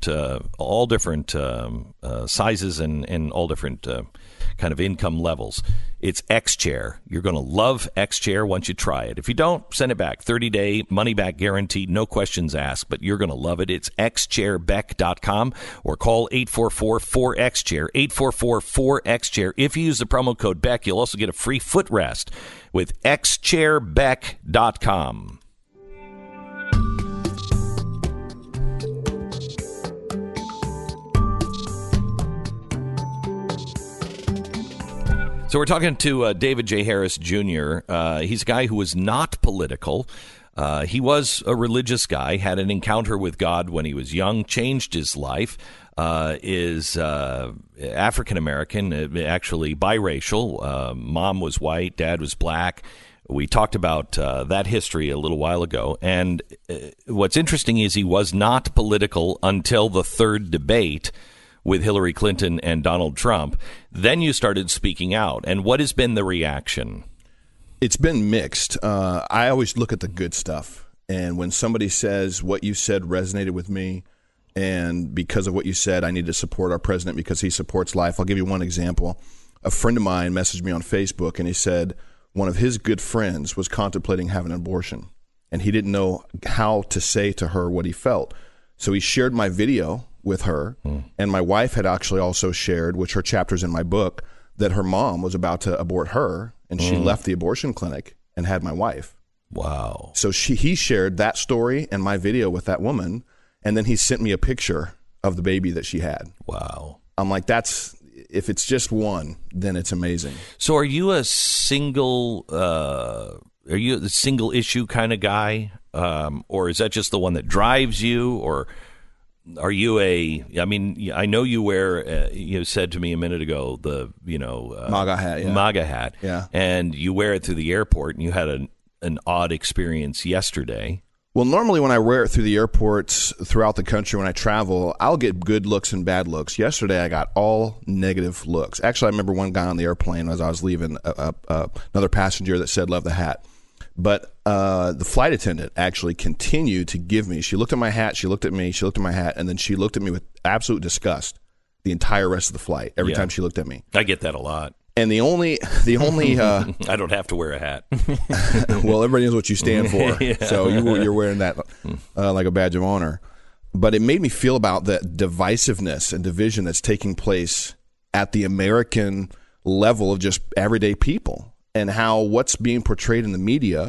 sizes and all different kind of income levels. It's X-Chair. You're going to love X-Chair once you try it. If you don't, send it back. 30-day money-back guaranteed, no questions asked, but you're going to love it. It's xchairbeck.com or call 844-4XChair, 844-4XChair. If you use the promo code BECK, you'll also get a free footrest with xchairbeck.com. So we're talking to David J. Harris Jr. He's a guy who was not political. He was a religious guy, had an encounter with God when he was young, changed his life, is African-American, actually biracial. Mom was white, dad was black. We talked about that history a little while ago. And what's interesting is he was not political until the third debate with Hillary Clinton and Donald Trump. Then you started speaking out. And what has been the reaction? It's been mixed. I always look at the good stuff. And when somebody says what you said resonated with me, and because of what you said, I need to support our president because he supports life. I'll give you one example. A friend of mine messaged me on Facebook, and he said one of his good friends was contemplating having an abortion, and he didn't know how to say to her what he felt. So he shared my video with her, and my wife had actually also shared, which her chapter's in my book, that her mom was about to abort her, and she left the abortion clinic and had my wife. Wow. So he shared that story and my video with that woman, and then he sent me a picture of the baby that she had. Wow. I'm like, if it's just one, then it's amazing. So are you a single issue kind of guy? Or is that just the one that drives you? Or are you I know you wear, you said to me a minute ago, the, MAGA hat. Yeah. MAGA hat. Yeah. And you wear it through the airport, and you had an odd experience yesterday. Well, normally when I wear it through the airports throughout the country when I travel, I'll get good looks and bad looks. Yesterday, I got all negative looks. Actually, I remember one guy on the airplane as I was leaving, another passenger that said, "Love the hat." But the flight attendant actually continued to give me. She looked at my hat. She looked at me. She looked at my hat. And then she looked at me with absolute disgust the entire rest of the flight, every time she looked at me. I get that a lot. And the only I don't have to wear a hat. Well, everybody knows what you stand for, so you're wearing that like a badge of honor. But it made me feel about the divisiveness and division that's taking place at the American level of just everyday people, and how what's being portrayed in the media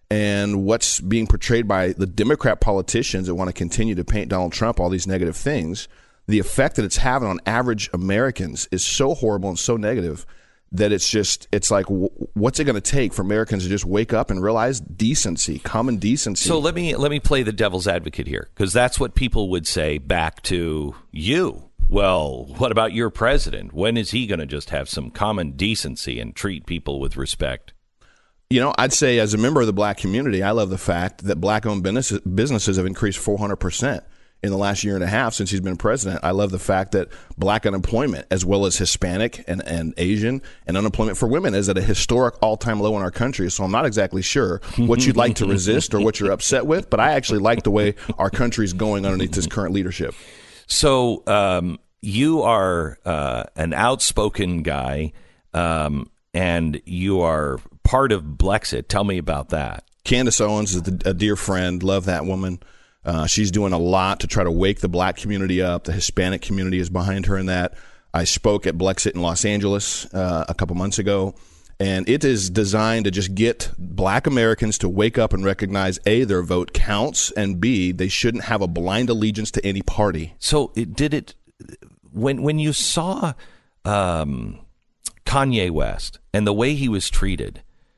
and what's being portrayed by the Democrat politicians that want to continue to paint Donald Trump all these negative things, the effect that it's having on average Americans is so horrible and so negative that it's like, what's it going to take for Americans to just wake up and realize decency, common decency? So let me play the devil's advocate here, because that's what people would say back to you. Well, what about your president? When is he going to just have some common decency and treat people with respect? You know, I'd say as a member of the black community, I love the fact that black-owned businesses have increased 400% in the last year and a half since he's been president. I love the fact that black unemployment, as well as Hispanic and Asian, and unemployment for women is at a historic all-time low in our country. So I'm not exactly sure what you'd like to resist or what you're upset with, but I actually like the way our country's going underneath this current leadership. So you are an outspoken guy, and you are part of Blexit. Tell me about that. Candace Owens is a dear friend. Love that woman. She's doing a lot to try to wake the black community up. The Hispanic community is behind her in that. I spoke at Blexit in Los Angeles a couple months ago, and it is designed to just get black Americans to wake up and recognize, A, their vote counts, and B, they shouldn't have a blind allegiance to any party. So when you saw Kanye West and the way he was treated,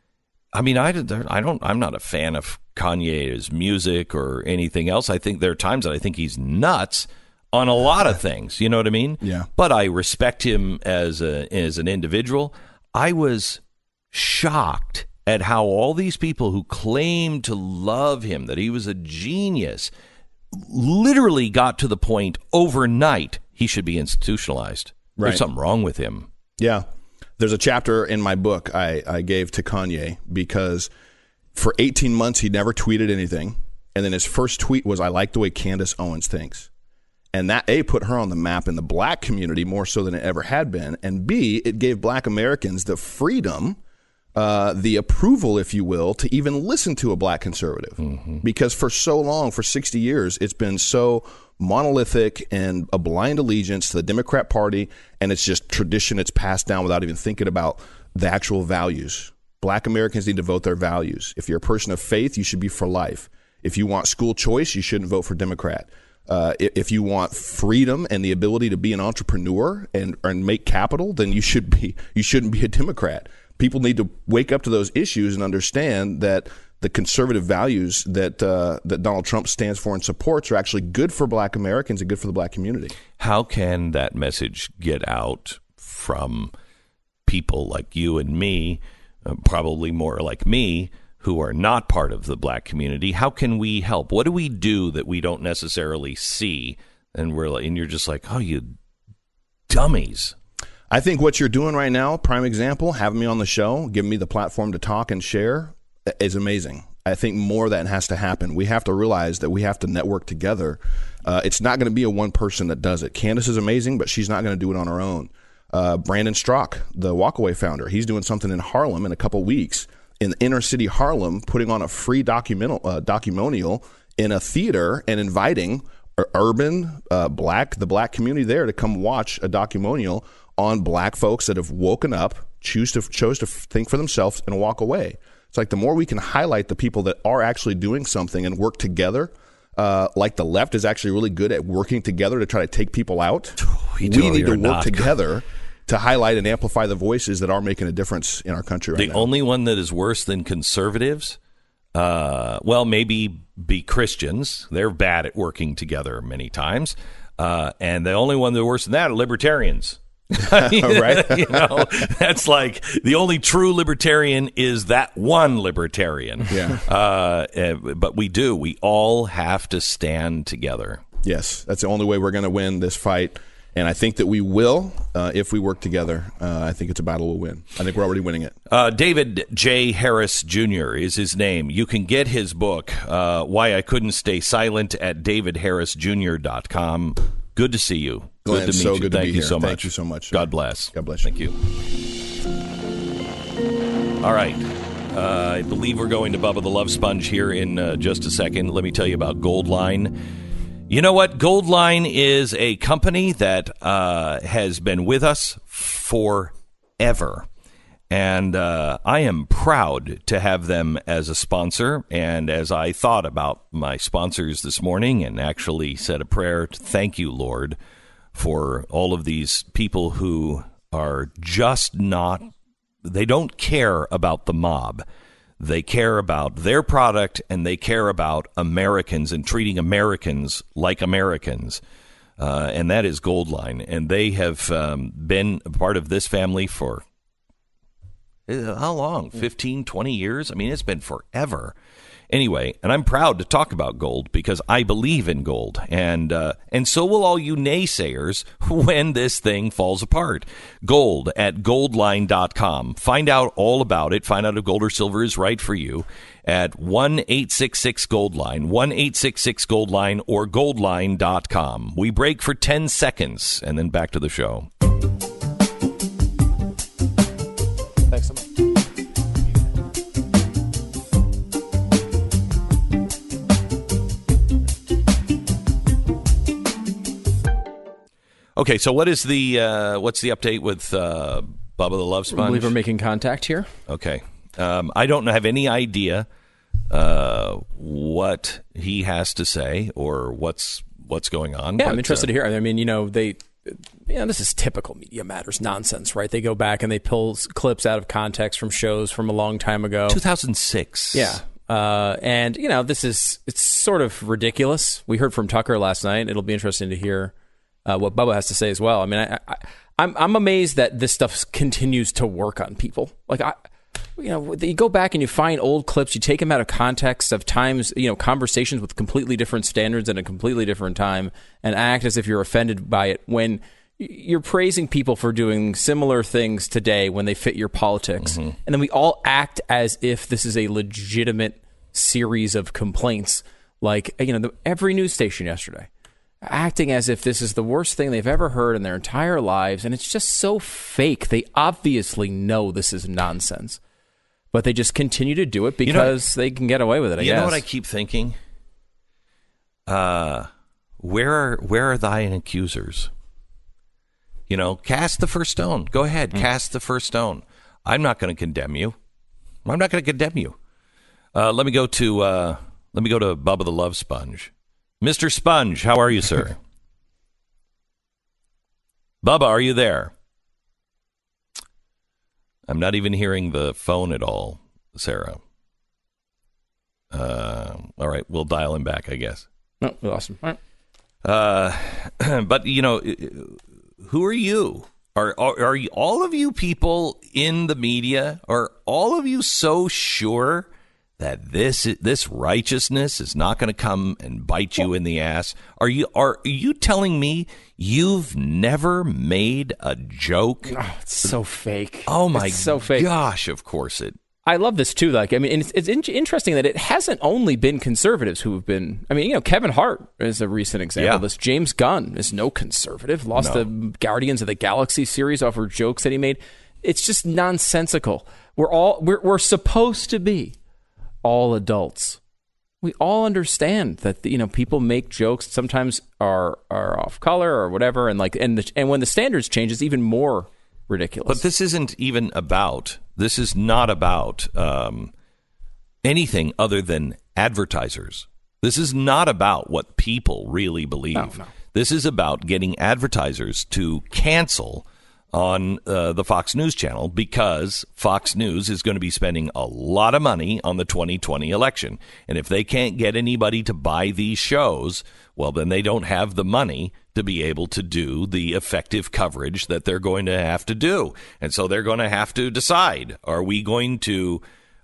I mean, I'm not a fan of Kanye's music or anything else. I think there are times that I think he's nuts on a lot of things. You know what I mean? Yeah. But I respect him as an individual. I was shocked at how all these people who claimed to love him, that he was a genius, literally got to the point overnight he should be institutionalized. Right. There's something wrong with him. Yeah. There's a chapter in my book I gave to Kanye because for 18 months he never tweeted anything. And then his first tweet was, I like the way Candace Owens thinks. And that, A, put her on the map in the black community more so than it ever had been. And B, it gave black Americans the freedom, the approval, if you will, to even listen to a black conservative. Mm-hmm. Because for so long, for 60 years, it's been so monolithic and a blind allegiance to the Democrat Party, and it's just tradition. It's passed down without even thinking about the actual values. Black Americans need to vote their values. If you're a person of faith, you should be for life. If you want school choice, you shouldn't vote for Democrat. If you want freedom and the ability to be an entrepreneur and make capital, then you shouldn't be a Democrat. People need to wake up to those issues and understand that the conservative values that Donald Trump stands for and supports are actually good for black Americans and good for the black community. How can that message get out from people like you and me, probably more like me, who are not part of the black community? How can we help? What do we do that we don't necessarily see? And you're just like, oh, you dummies. I think what you're doing right now, prime example, having me on the show, giving me the platform to talk and share, is amazing. I think more of that has to happen. We have to realize that we have to network together. It's not going to be a one person that does it. Candace is amazing, but she's not going to do it on her own. Brandon Strauch, the Walkaway founder, he's doing something in Harlem in a couple weeks, in inner city Harlem, putting on a free documentarial in a theater and inviting the black community there to come watch a documentarial on black folks that have woken up, chose to think for themselves and walk away. It's like the more we can highlight the people that are actually doing something and work together, like the left is actually really good at working together to try to take people out. We need to work together to highlight and amplify the voices that are making a difference in our country right now. The only one that is worse than conservatives, maybe be Christians. They're bad at working together many times. And the only one that's worse than that are libertarians. Right? That's like the only true libertarian is that one libertarian. Yeah. But we all have to stand together. Yes, that's the only way we're going to win this fight. And I think that we will if we work together. I think it's a battle we'll win. I think we're already winning it. David J. Harris Jr. is his name. You can get his book, Why I Couldn't Stay Silent, at davidharrisjr.com. Good to see you. Glenn, good to meet you. Good to Thank be you here. so much. Thank you so much. God bless. God bless you. Thank you. All right. I believe we're going to Bubba the Love Sponge here in just a second. Let me tell you about Goldline. You know what? Goldline is a company that has been with us forever. And I am proud to have them as a sponsor. And as I thought about my sponsors this morning and actually said a prayer to thank you, Lord, for all of these people who are just not, they don't care about the mob. They care about their product, and they care about Americans and treating Americans like Americans. And that is Goldline. And they have been a part of this family for how long? 15, 20 years? I mean, it's been forever. Anyway, and I'm proud to talk about gold because I believe in gold. And so will all you naysayers when this thing falls apart. Gold at goldline.com. Find out all about it. Find out if gold or silver is right for you at 1-866-GOLDLINE, 1-866-GOLDLINE, or goldline.com. We break for 10 seconds and then back to the show. Thanks so much. Okay, so what's the update with Bubba the Love Sponge? I believe we're making contact here. Okay. I don't have any idea what he has to say or what's going on. Yeah, I'm interested to hear. I mean, this is typical Media Matters nonsense, right? They go back and they pull clips out of context from shows from a long time ago. 2006. Yeah. And, it's sort of ridiculous. We heard from Tucker last night. It'll be interesting to hear what Bubba has to say as well. I mean, I'm amazed that this stuff continues to work on people. Like, you go back and you find old clips, you take them out of context of times, conversations with completely different standards at a completely different time, and act as if you're offended by it when you're praising people for doing similar things today when they fit your politics. Mm-hmm. And then we all act as if this is a legitimate series of complaints. Like, every news station yesterday, acting as if this is the worst thing they've ever heard in their entire lives. And it's just so fake. They obviously know this is nonsense, but they just continue to do it because they can get away with it, I guess. You know what I keep thinking? Where are thine accusers? Cast the first stone. Go ahead, cast the first stone. I'm not going to condemn you. Let me go to Bubba the Love Sponge. Mr. Sponge, how are you, sir? Bubba, are you there? I'm not even hearing the phone at all, Sarah. All right, we'll dial him back, I guess. Oh, we lost him. All right. But, who are you? Are you, all of you people in the media, are all of you so sure that this righteousness is not going to come and bite you in the ass? Are you telling me you've never made a joke? Oh, it's so fake. Oh my so fake. Gosh, of course it. I love this too. Like, I mean, it's interesting that it hasn't only been conservatives who have been. I mean, Kevin Hart is a recent example of this. James Gunn is no conservative. Lost the Guardians of the Galaxy series over jokes that he made. It's just nonsensical. We're supposed to be all adults. We all understand that people make jokes, sometimes are off color or whatever, and when the standards change, it's even more ridiculous. But this isn't even about. This is not about anything other than advertisers. This is not about what people really believe. No. This is about getting advertisers to cancel on the Fox News channel because Fox News is going to be spending a lot of money on the 2020 election. And if they can't get anybody to buy these shows, well, then they don't have the money to be able to do the effective coverage that they're going to have to do. And so they're going to have to decide, are we going to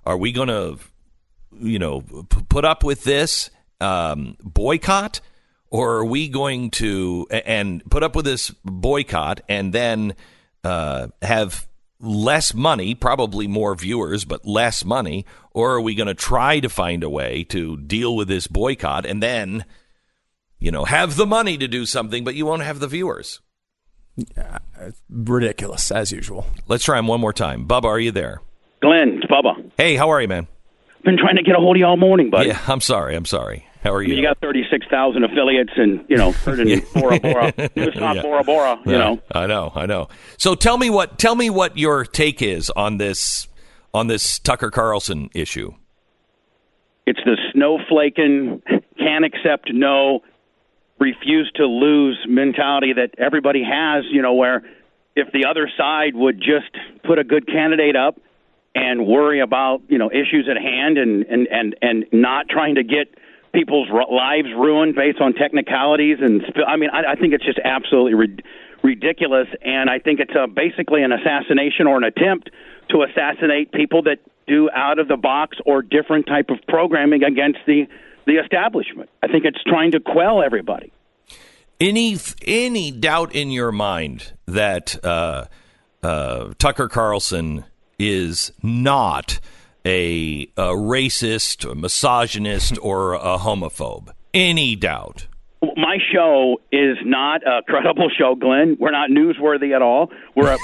put up with this boycott, or are we going to and put up with this boycott and then have less money, probably more viewers, but less money? Or are we going to try to find a way to deal with this boycott and then, have the money to do something, but you won't have the viewers? Ridiculous, as usual. Let's try him one more time. Bubba, are you there? Glenn, it's Bubba. Hey, how are you, man? Been trying to get a hold of you all morning, buddy. Yeah, I'm sorry. How are you? You got 36,000 affiliates, and heard in Bora Bora, News Talk Bora Bora. I know. So tell me what your take is on this Tucker Carlson issue. It's the snowflaking, can't accept no, refuse to lose mentality that everybody has. Where if the other side would just put a good candidate up and worry about issues at hand and not trying to get people's lives ruined based on technicalities I think it's just absolutely ridiculous, and I think it's basically an assassination or an attempt to assassinate people that do out of the box or different type of programming against the establishment. I think it's trying to quell everybody. Any doubt in your mind that Tucker Carlson is not a racist, a misogynist, or a homophobe? Any doubt? My show is not a credible show, Glenn. We're not newsworthy at all. We're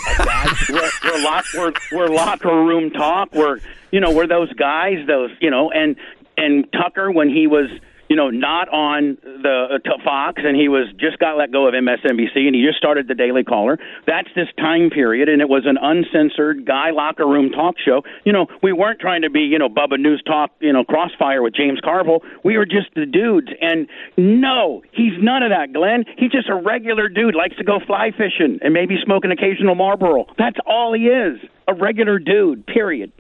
we're locker room talk. We're those guys, and Tucker, when he was not on the Fox, and he just got let go of MSNBC, and he just started the Daily Caller. That's this time period, and it was an uncensored guy locker room talk show. We weren't trying to be Bubba News Talk, Crossfire with James Carville. We were just the dudes, and no, he's none of that, Glenn. He's just a regular dude, likes to go fly fishing and maybe smoke an occasional Marlboro. That's all he is, a regular dude. Period.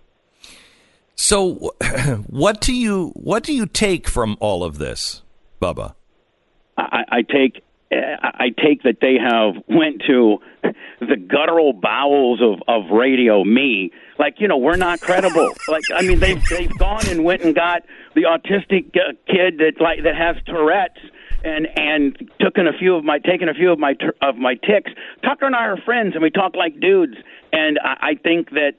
So, what do you take from all of this, Bubba? I take that they have went to the guttural bowels of radio. Me, we're not credible. They've gone and went and got the autistic kid that has Tourette's and taken a few of my tics. Tucker and I are friends, and we talk like dudes. And I think that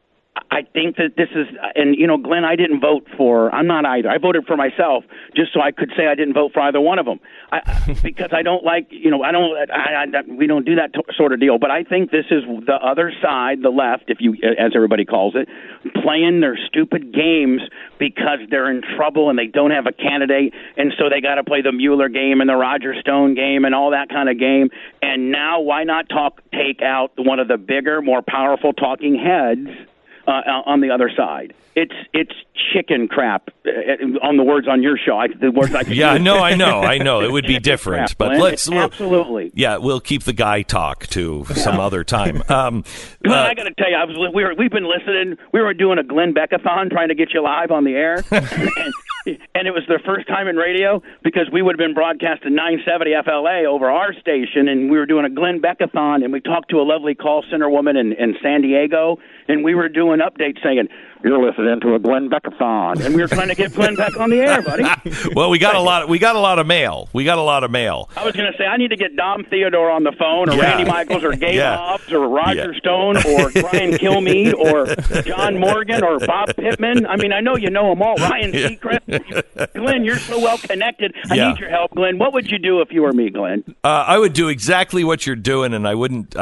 this is, and Glenn, I didn't vote for. I'm not either. I voted for myself just so I could say I didn't vote for either one of them. Because I don't like, we don't do that sort of deal. But I think this is the other side, the left, as everybody calls it, playing their stupid games because they're in trouble and they don't have a candidate, and so they got to play the Mueller game and the Roger Stone game and all that kind of game. And now, why not take out one of the bigger, more powerful talking heads on the other side? It's chicken crap. On the words on your show, the words I could use. I know. It would be different, but absolutely. We'll keep the guy talk to some other time. Glenn, I got to tell you, we've been listening. We were doing a Glenn Beckathon trying to get you live on the air, and it was the first time in radio because we would have been broadcast at 970 FLA over our station, and we were doing a Glenn Beckathon, and we talked to a lovely call center woman in San Diego, and we were doing updates saying, "You're listening to a Glenn Beckathon," and we were trying to get Glenn back on the air, buddy. Well, we got a lot of mail. I was going to say I need to get Dom Theodore on the phone, or Randy Michaels, or Gabe Hobbs, or Roger Stone, or Brian Kilmeade, or John Morgan, or Bob Pittman. I mean, I know you know them all. Ryan Seacrest. Glenn, you're so well connected. I need your help, Glenn. What would you do if you were me, Glenn? I would do exactly what you're doing, and I wouldn't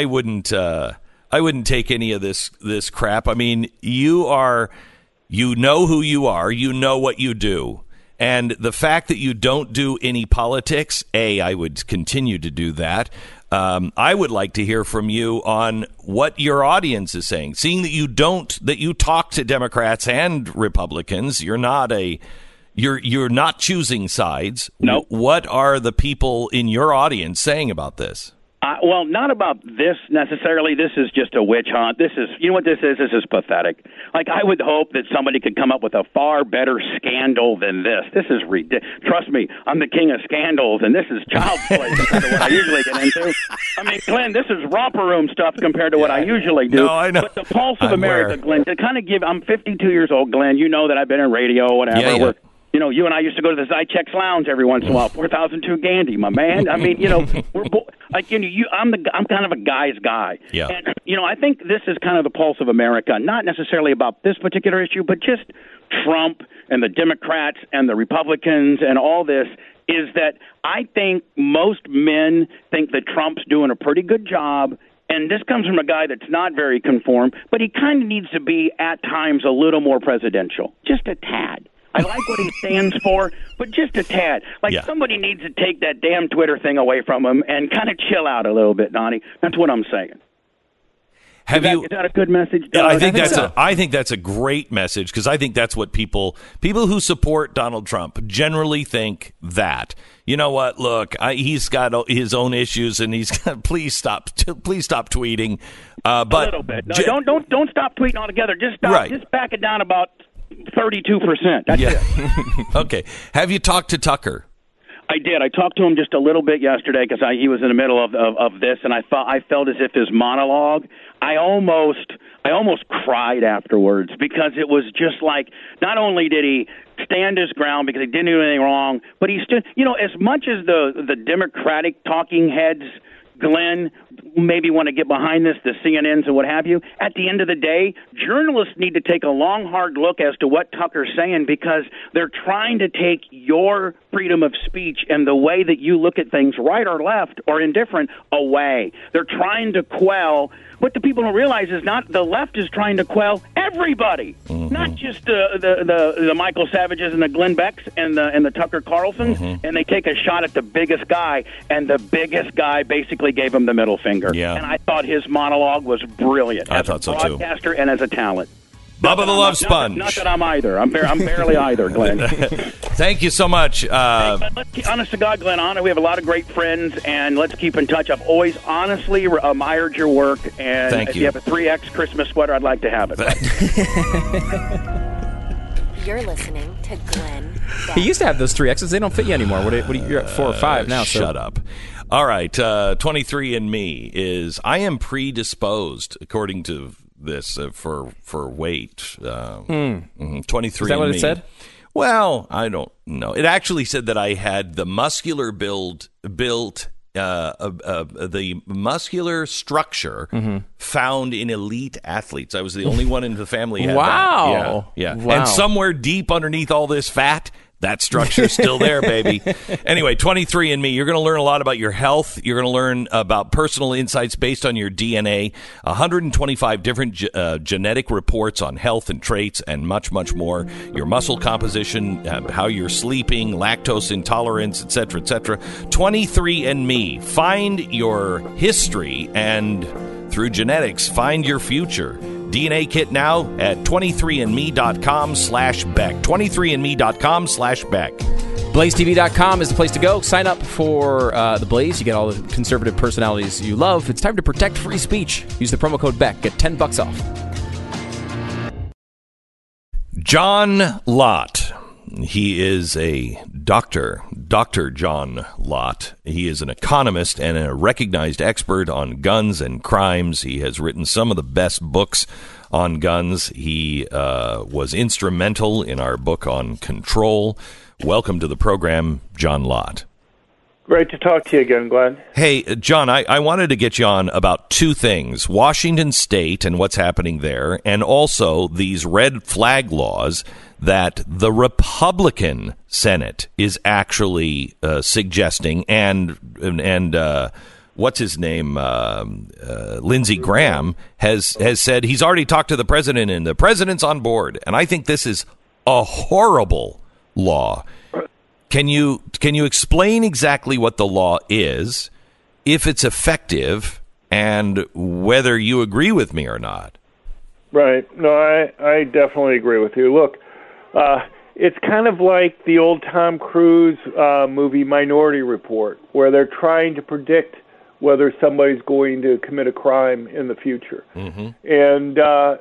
take any of this crap. I mean, you know who you are, you know what you do. And the fact that you don't do any politics, I would continue to do that. I would like to hear from you on what your audience is saying. Seeing that you talk to Democrats and Republicans, you're not choosing sides. No. What are the people in your audience saying about this? Well, not about this necessarily. This is just a witch hunt. This is, what this is? This is pathetic. I would hope that somebody could come up with a far better scandal than this. This is ridiculous. Trust me, I'm the king of scandals, and this is child's play compared to what I usually get into. I mean, Glenn, this is romper room stuff compared to what I usually do. No, I know. But the pulse of America, Glenn, to kind of I'm 52 years old, Glenn. You know that I've been in radio, whatever. Yeah. You and I used to go to the Zychex Lounge every once in a while. 4002 Gandhi, my man. I mean, I'm kind of a guy's guy. Yeah. And I think this is kind of the pulse of America. Not necessarily about this particular issue, but just Trump and the Democrats and the Republicans and all this. Is that I think most men think that Trump's doing a pretty good job. And this comes from a guy that's not very conformed, but he kind of needs to be at times a little more presidential, just a tad. I like what he stands for, but just a tad. Like, somebody needs to take that damn Twitter thing away from him and kind of chill out a little bit, Donnie. That's what I'm saying. Is that a good message? Yeah, I think that's a great message, because I think that's what people who support Donald Trump generally think that. You know what? Look, he's got his own issues, and he's got, please stop tweeting. But a little bit. No, don't stop tweeting altogether. Just stop. Right. Just back it down about 32%. That's it. Okay. Have you talked to Tucker? I did. I talked to him just a little bit yesterday because he was in the middle of this, and I felt as if his monologue. I almost cried afterwards, because it was just like, not only did he stand his ground because he didn't do anything wrong, but he stood. You know, as much as the Democratic talking heads, Glenn, maybe want to get behind this, the CNNs and what have you, at the end of the day, journalists need to take a long, hard look as to what Tucker's saying, because they're trying to take your freedom of speech and the way that you look at things, right or left or indifferent, away. They're trying to quell. What the people don't realize is not the left is trying to quell everybody, not just the Michael Savages and the Glenn Becks and the Tucker Carlsons, and they take a shot at the biggest guy, and the biggest guy basically gave him the middle finger. Yeah. And I thought his monologue was brilliant. I thought so too. As a broadcaster and as a talent. Bubba the Love Sponge. Not that I'm either. I'm barely either, Glenn. Thank you so much. Honest to God, Glenn, we have a lot of great friends, and let's keep in touch. I've always honestly admired your work, and if you have a 3X Christmas sweater, I'd like to have it. You're listening to Glenn Beck. He used to have those 3Xs. They don't fit you anymore. You're at 4 or 5 now. Shut up. All right. 23andMe is, I am predisposed, according to this, for weight. 23andMe. Is that what it said? Well, I don't know. It actually said that I had the muscular built the muscular structure found in elite athletes. I was the only one in the family who had that. Yeah. Wow. And somewhere deep underneath all this fat, that structure's still there, baby. Anyway, 23andMe, you're going to learn a lot about your health. You're going to learn about personal insights based on your DNA, 125 different genetic reports on health and traits, and much, much more. Your muscle composition, how you're sleeping, lactose intolerance, etc., etc. 23andMe. Find your history, and through genetics, find your future. DNA kit now at 23andme.com/Beck. 23andme.com/Beck. BlazeTV.com is the place to go. Sign up for the Blaze. You get all the conservative personalities you love. It's time to protect free speech. Use the promo code Beck. Get $10 off. John Lott. He is a doctor, Dr. John Lott. He is an economist and a recognized expert on guns and crimes. He has written some of the best books on guns. He was instrumental in our book on control. Welcome to the program, John Lott. Great to talk to you again, Glenn. Hey, John, I wanted to get you on about two things: Washington State and what's happening there, and also these red flag laws that the Republican Senate is actually suggesting, and what's his name, Lindsey Graham has said he's already talked to the president, and the president's on board. And I think this is a horrible law. Can you explain exactly what the law is, if it's effective, and whether you agree with me or not? Right. No, I definitely agree with you. Look, it's kind of like the old Tom Cruise movie Minority Report, where they're trying to predict whether somebody's going to commit a crime in the future. Mm-hmm. And,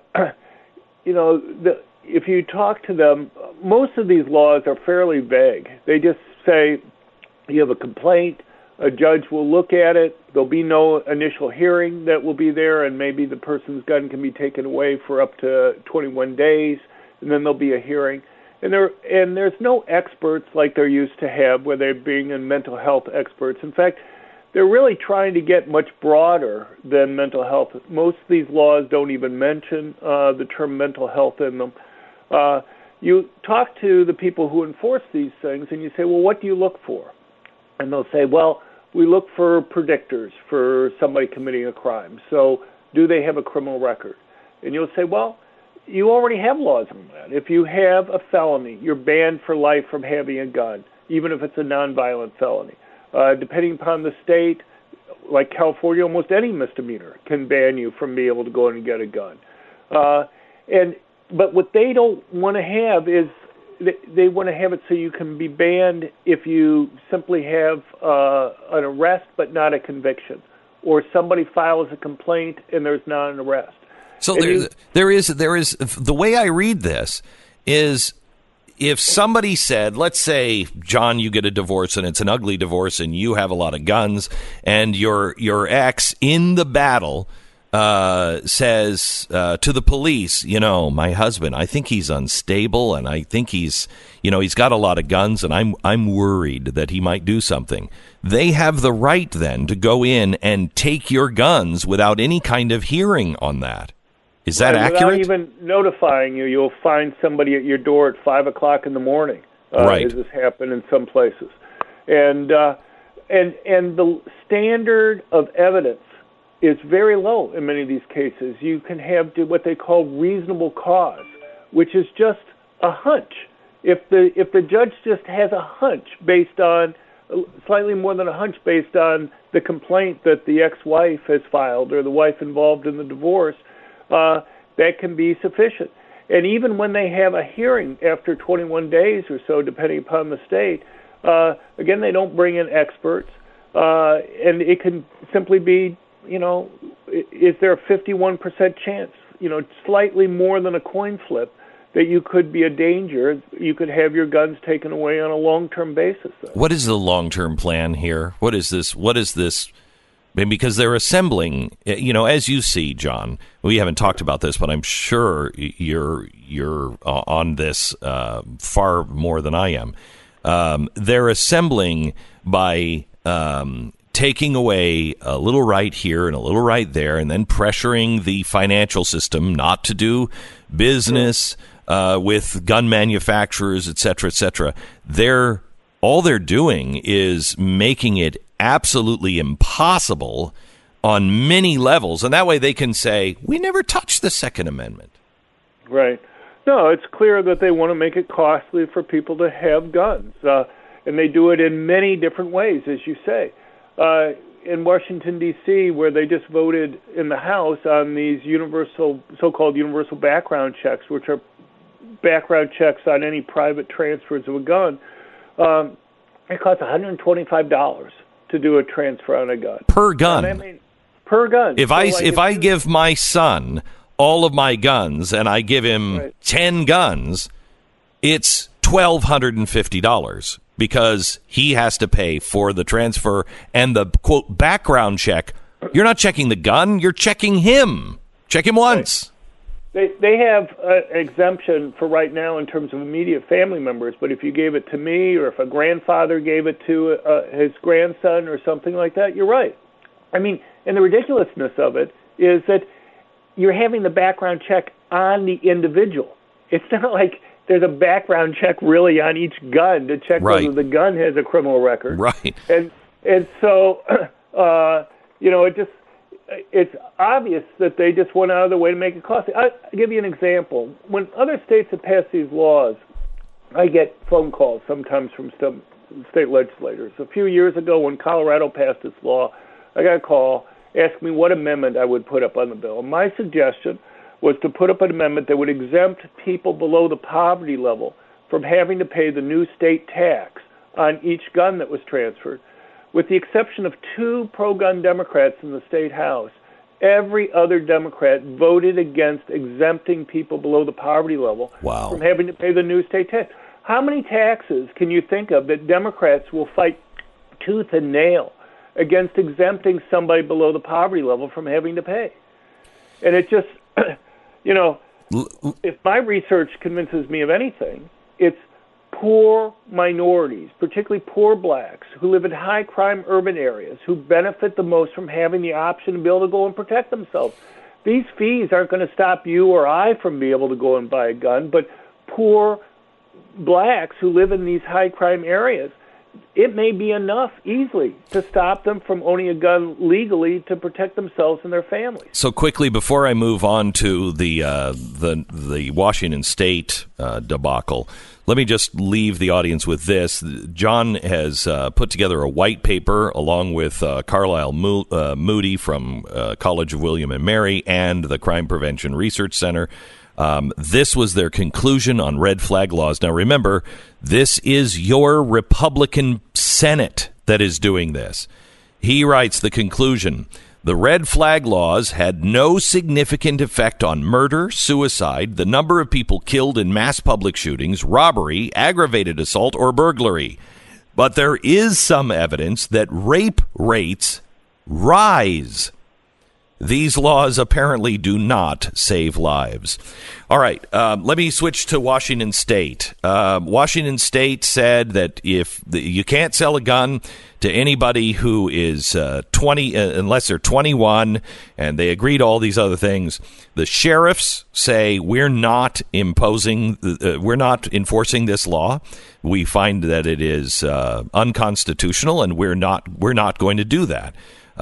if you talk to them, most of these laws are fairly vague. They just say you have a complaint, a judge will look at it, there'll be no initial hearing that will be there, and maybe the person's gun can be taken away for up to 21 days, and then there'll be a hearing. And there's no experts like there used to have, where they're being in mental health experts. In fact, they're really trying to get much broader than mental health. Most of these laws don't even mention the term mental health in them. You talk to the people who enforce these things, and you say, well, what do you look for? And they'll say, well, we look for predictors for somebody committing a crime. So do they have a criminal record? And you'll say, well, you already have laws on that. If you have a felony, you're banned for life from having a gun, even if it's a nonviolent felony. Depending upon the state, like California, almost any misdemeanor can ban you from being able to go in and get a gun. But what they don't want to have is they want to have it so you can be banned if you simply have an arrest but not a conviction, or somebody files a complaint and there's not an arrest. So there is the way I read this is, if somebody said, let's say, John, you get a divorce and it's an ugly divorce and you have a lot of guns, and your ex in the battle says to the police, my husband, I think he's unstable, and I think he's got a lot of guns, and I'm worried that he might do something. They have the right then to go in and take your guns without any kind of hearing on that. Is that accurate? Without even notifying you, you'll find somebody at your door at 5:00 in the morning. Right. As this happened in some places, and the standard of evidence is very low in many of these cases. You can have what they call reasonable cause, which is just a hunch. If the judge just has a hunch based on slightly more than a hunch based on the complaint that the ex-wife has filed or the wife involved in the divorce, that can be sufficient. And even when they have a hearing after 21 days or so, depending upon the state, again, they don't bring in experts, and it can simply be, is there a 51% chance, slightly more than a coin flip, that you could be a danger, you could have your guns taken away on a long-term basis. What is the long-term plan here? What is this? Because they're assembling, as you see, John, we haven't talked about this, but I'm sure you're on this far more than I am. They're assembling by taking away a little right here and a little right there, and then pressuring the financial system not to do business with gun manufacturers, et cetera, et cetera. All they're doing is making it absolutely impossible on many levels, and that way they can say, we never touched the Second Amendment. Right. No, it's clear that they want to make it costly for people to have guns, and they do it in many different ways, as you say. In Washington, D.C., where they just voted in the House on these so-called universal background checks, which are background checks on any private transfers of a gun, it costs $125 to do a transfer on a gun. Per gun. Per gun. If I give my son all of my guns and I give him 10 guns, it's $1,250 because he has to pay for the transfer and the, quote, background check. You're not checking the gun, you're checking him. Check him once. They have an exemption for right now in terms of immediate family members, but if you gave it to me or if a grandfather gave it to his grandson or something like that, you're right. I mean, and the ridiculousness of it is that you're having the background check on the individual. It's not like there's a background check really on each gun to check whether the gun has a criminal record. Right. And so, it's obvious that they just went out of their way to make it costly. I'll give you an example. When other states have passed these laws, I get phone calls sometimes from state legislators. A few years ago when Colorado passed its law, I got a call asking me what amendment I would put up on the bill. And my suggestion was to put up an amendment that would exempt people below the poverty level from having to pay the new state tax on each gun that was transferred. With the exception of 2 pro-gun Democrats in the state House, every other Democrat voted against exempting people below the poverty level from having to pay the new state tax. How many taxes can you think of that Democrats will fight tooth and nail against exempting somebody below the poverty level from having to pay? And it just, if my research convinces me of anything, it's poor minorities, particularly poor blacks, who live in high-crime urban areas, who benefit the most from having the option to be able to go and protect themselves. These fees aren't going to stop you or I from being able to go and buy a gun, but poor blacks who live in these high-crime areas, it may be enough easily to stop them from owning a gun legally to protect themselves and their families. So quickly, before I move on to the Washington State debacle, let me just leave the audience with this. John has put together a white paper along with Carlisle Moody from College of William and Mary and the Crime Prevention Research Center. This was their conclusion on red flag laws. Now, remember, this is your Republican Senate that is doing this. He writes the conclusion. The red flag laws had no significant effect on murder, suicide, the number of people killed in mass public shootings, robbery, aggravated assault, or burglary. But there is some evidence that rape rates rise. These laws apparently do not save lives. All right, let me switch to Washington State. Washington State said that if you can't sell a gun to anybody who is 20, unless they're 21, and they agree to all these other things. The sheriffs say we're not enforcing this law. We find that it is unconstitutional, and we're not going to do that.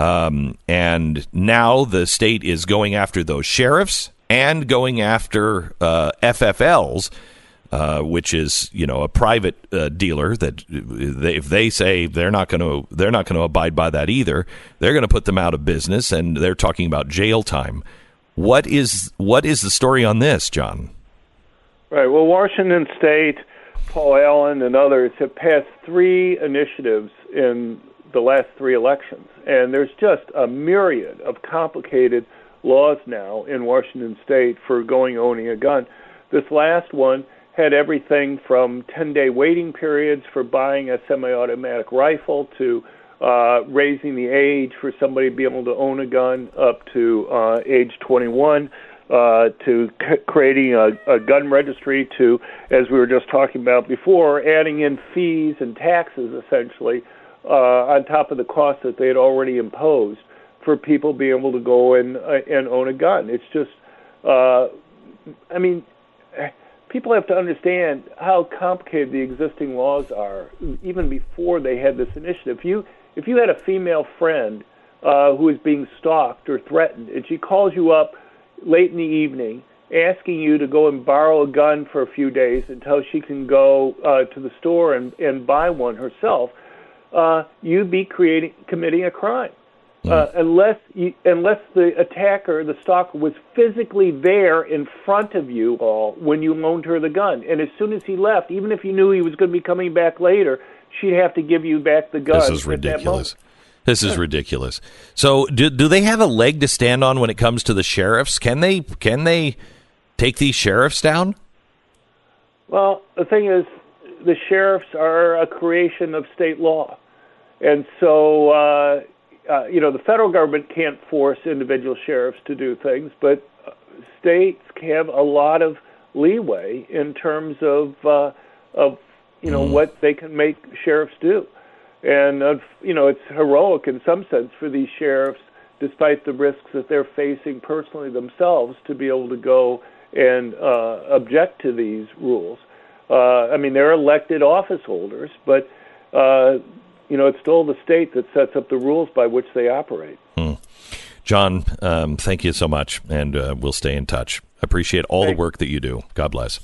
And now the state is going after those sheriffs and going after FFLs, which is a private dealer that if they say they're not going to abide by that either, they're going to put them out of business, and they're talking about jail time. What is the story on this, John? Right. Well, Washington State, Paul Allen, and others have passed 3 initiatives in the last 3 elections. And there's just a myriad of complicated laws now in Washington State for owning a gun. This last one had everything from 10-day waiting periods for buying a semi-automatic rifle to raising the age for somebody to be able to own a gun up to age 21, to creating a gun registry, to, as we were just talking about before, adding in fees and taxes, essentially, on top of the cost that they had already imposed for people being able to go and own a gun. It's just, people have to understand how complicated the existing laws are, even before they had this initiative. If you had a female friend who is being stalked or threatened, and she calls you up late in the evening asking you to go and borrow a gun for a few days until she can go to the store and buy one herself, you'd be committing a crime. Unless the attacker, the stalker, was physically there in front of you all when you loaned her the gun. And as soon as he left, even if you knew he was going to be coming back later, she'd have to give you back the gun. This is ridiculous. This is ridiculous. So do they have a leg to stand on when it comes to the sheriffs? Can they take these sheriffs down? Well, the thing is, the sheriffs are a creation of state law. And so, the federal government can't force individual sheriffs to do things, but states have a lot of leeway in terms of what they can make sheriffs do. And, it's heroic in some sense for these sheriffs, despite the risks that they're facing personally themselves, to be able to go and object to these rules. They're elected office holders, but it's still the state that sets up the rules by which they operate. John, thank you so much, and we'll stay in touch. Appreciate all the work that you do. God bless.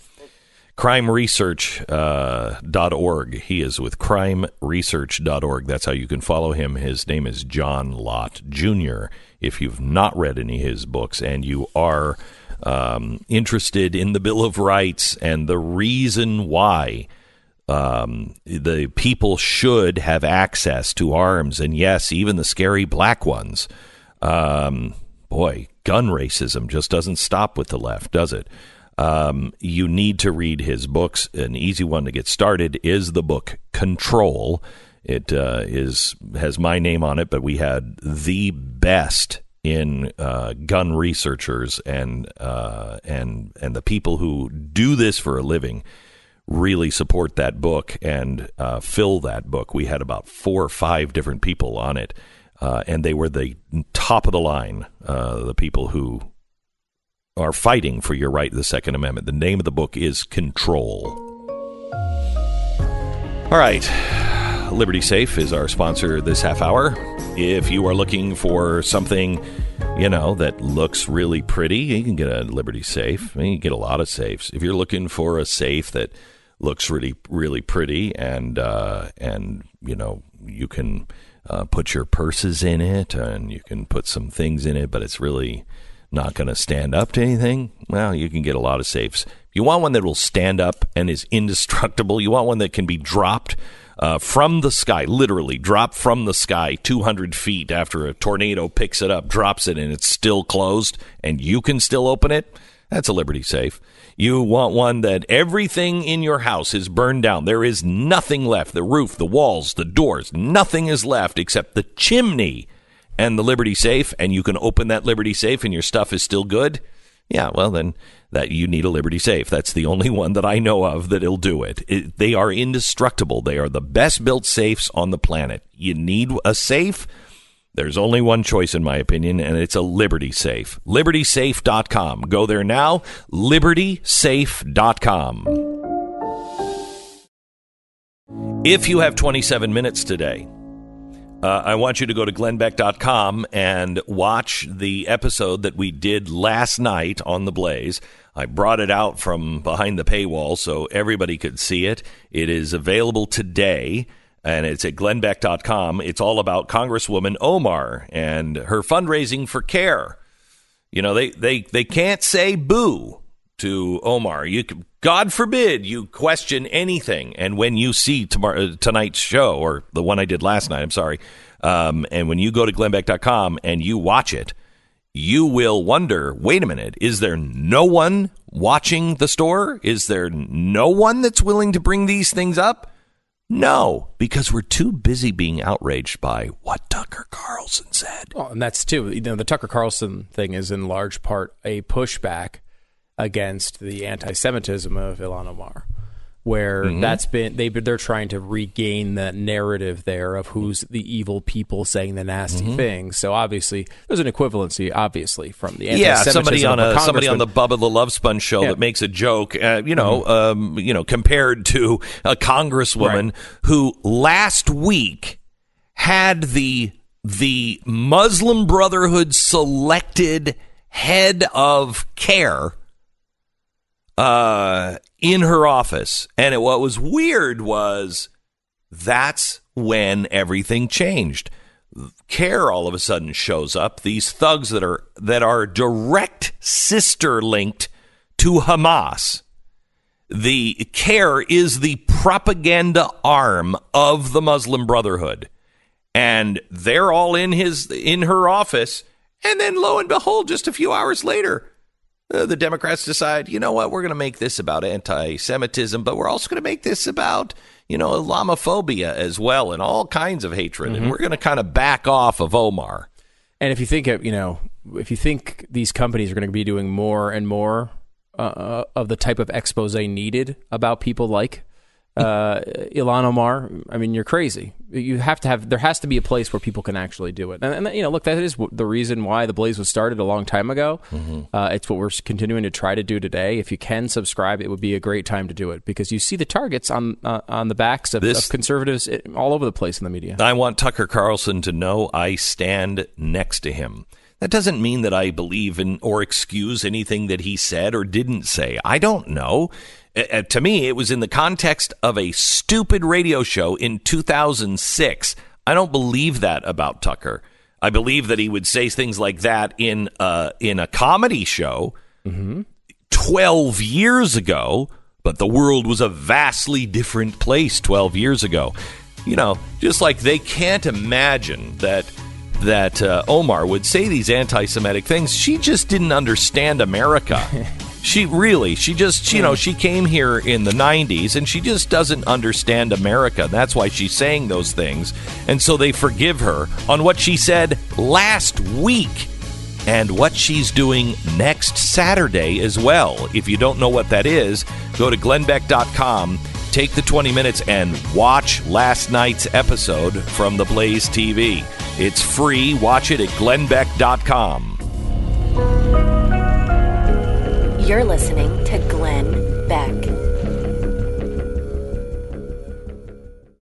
CrimeResearch.org. He is with CrimeResearch.org. That's how you can follow him. His name is John Lott Jr. If you've not read any of his books and you are interested in the Bill of Rights and the reason why the people should have access to arms, and yes, even the scary black ones. Gun racism just doesn't stop with the left, does it? You need to read his books. An easy one to get started is the book Control. It has my name on it, but we had the best in gun researchers and the people who do this for a living really support that book and fill that book. We had about 4 or 5 different people on it, and they were the top of the line, the people who are fighting for your right to the Second Amendment. The name of the book is Control. All right, Liberty Safe is our sponsor this half hour. If you are looking for something, that looks really pretty, you can get a Liberty Safe. You can get a lot of safes. If you're looking for a safe that looks really, really pretty and you can put your purses in it and you can put some things in it, but it's really not going to stand up to anything, well, you can get a lot of safes. You want one that will stand up and is indestructible. You want one that can be dropped from the sky, literally dropped from the sky 200 feet after a tornado picks it up, drops it, and it's still closed, and you can still open it. That's a Liberty Safe. You want one that everything in your house is burned down. There is nothing left. The roof, the walls, the doors, nothing is left except the chimney and the Liberty Safe, and you can open that Liberty Safe and your stuff is still good. Yeah, well, then that you need a Liberty Safe. That's the only one that I know of that'll do it. They are indestructible. They are the best built safes on the planet. You need a safe. There's only one choice, in my opinion, and it's a Liberty Safe. LibertySafe.com. Go there now. LibertySafe.com. If you have 27 minutes today, I want you to go to glennbeck.com and watch the episode that we did last night on The Blaze. I brought it out from behind the paywall so everybody could see it. It is available today, and it's at glennbeck.com. It's all about Congresswoman Omar and her fundraising for CARE. They can't say boo to Omar. God forbid you question anything. And when you see tonight's show, or the one I did last night, I'm sorry, and when you go to glennbeck.com and you watch it, you will wonder, wait a minute, is there no one watching the store? Is there no one that's willing to bring these things up? No, because we're too busy being outraged by what Tucker Carlson said. Oh, and that's too, the Tucker Carlson thing is in large part a pushback against the anti-Semitism of Ilhan Omar, where that's been they're trying to regain that narrative there of who's the evil people saying the nasty things. So obviously there's an equivalency, obviously, from the anti-Semitism. Somebody on the Bubba the Love Sponge show that makes a joke, compared to a congresswoman who last week had the Muslim Brotherhood selected head of CARE in her office. And what was weird was that's when everything changed. CARE all of a sudden shows up. These thugs that are direct sister linked to Hamas. The CARE is the propaganda arm of the Muslim Brotherhood. And they're all in her office. And then lo and behold, just a few hours later, the Democrats decide, you know what, we're going to make this about anti-Semitism, but we're also going to make this about, Islamophobia as well and all kinds of hatred. And we're going to kind of back off of Omar. And if you think, if you think these companies are going to be doing more and more of the type of expose needed about people like Ilhan Omar, I mean, you're crazy. There has to be a place where people can actually do it. And look, that is the reason why The Blaze was started a long time ago. It's what we're continuing to try to do today. If you can subscribe, it would be a great time to do it because you see the targets on the backs of conservatives all over the place in the media. I want Tucker Carlson to know I stand next to him. That doesn't mean that I believe in or excuse anything that he said or didn't say. I don't know. To me, it was in the context of a stupid radio show in 2006. I don't believe that about Tucker. I believe that he would say things like that in a comedy show 12 years ago, but the world was a vastly different place 12 years ago. Just like they can't imagine that Omar would say these anti-Semitic things. She just didn't understand America. She just, she came here in the 90s and she just doesn't understand America. That's why she's saying those things. And so they forgive her on what she said last week and what she's doing next Saturday as well. If you don't know what that is, go to glennbeck.com, take the 20 minutes and watch last night's episode from The Blaze TV. It's free. Watch it at glennbeck.com. You're listening to Glenn Beck.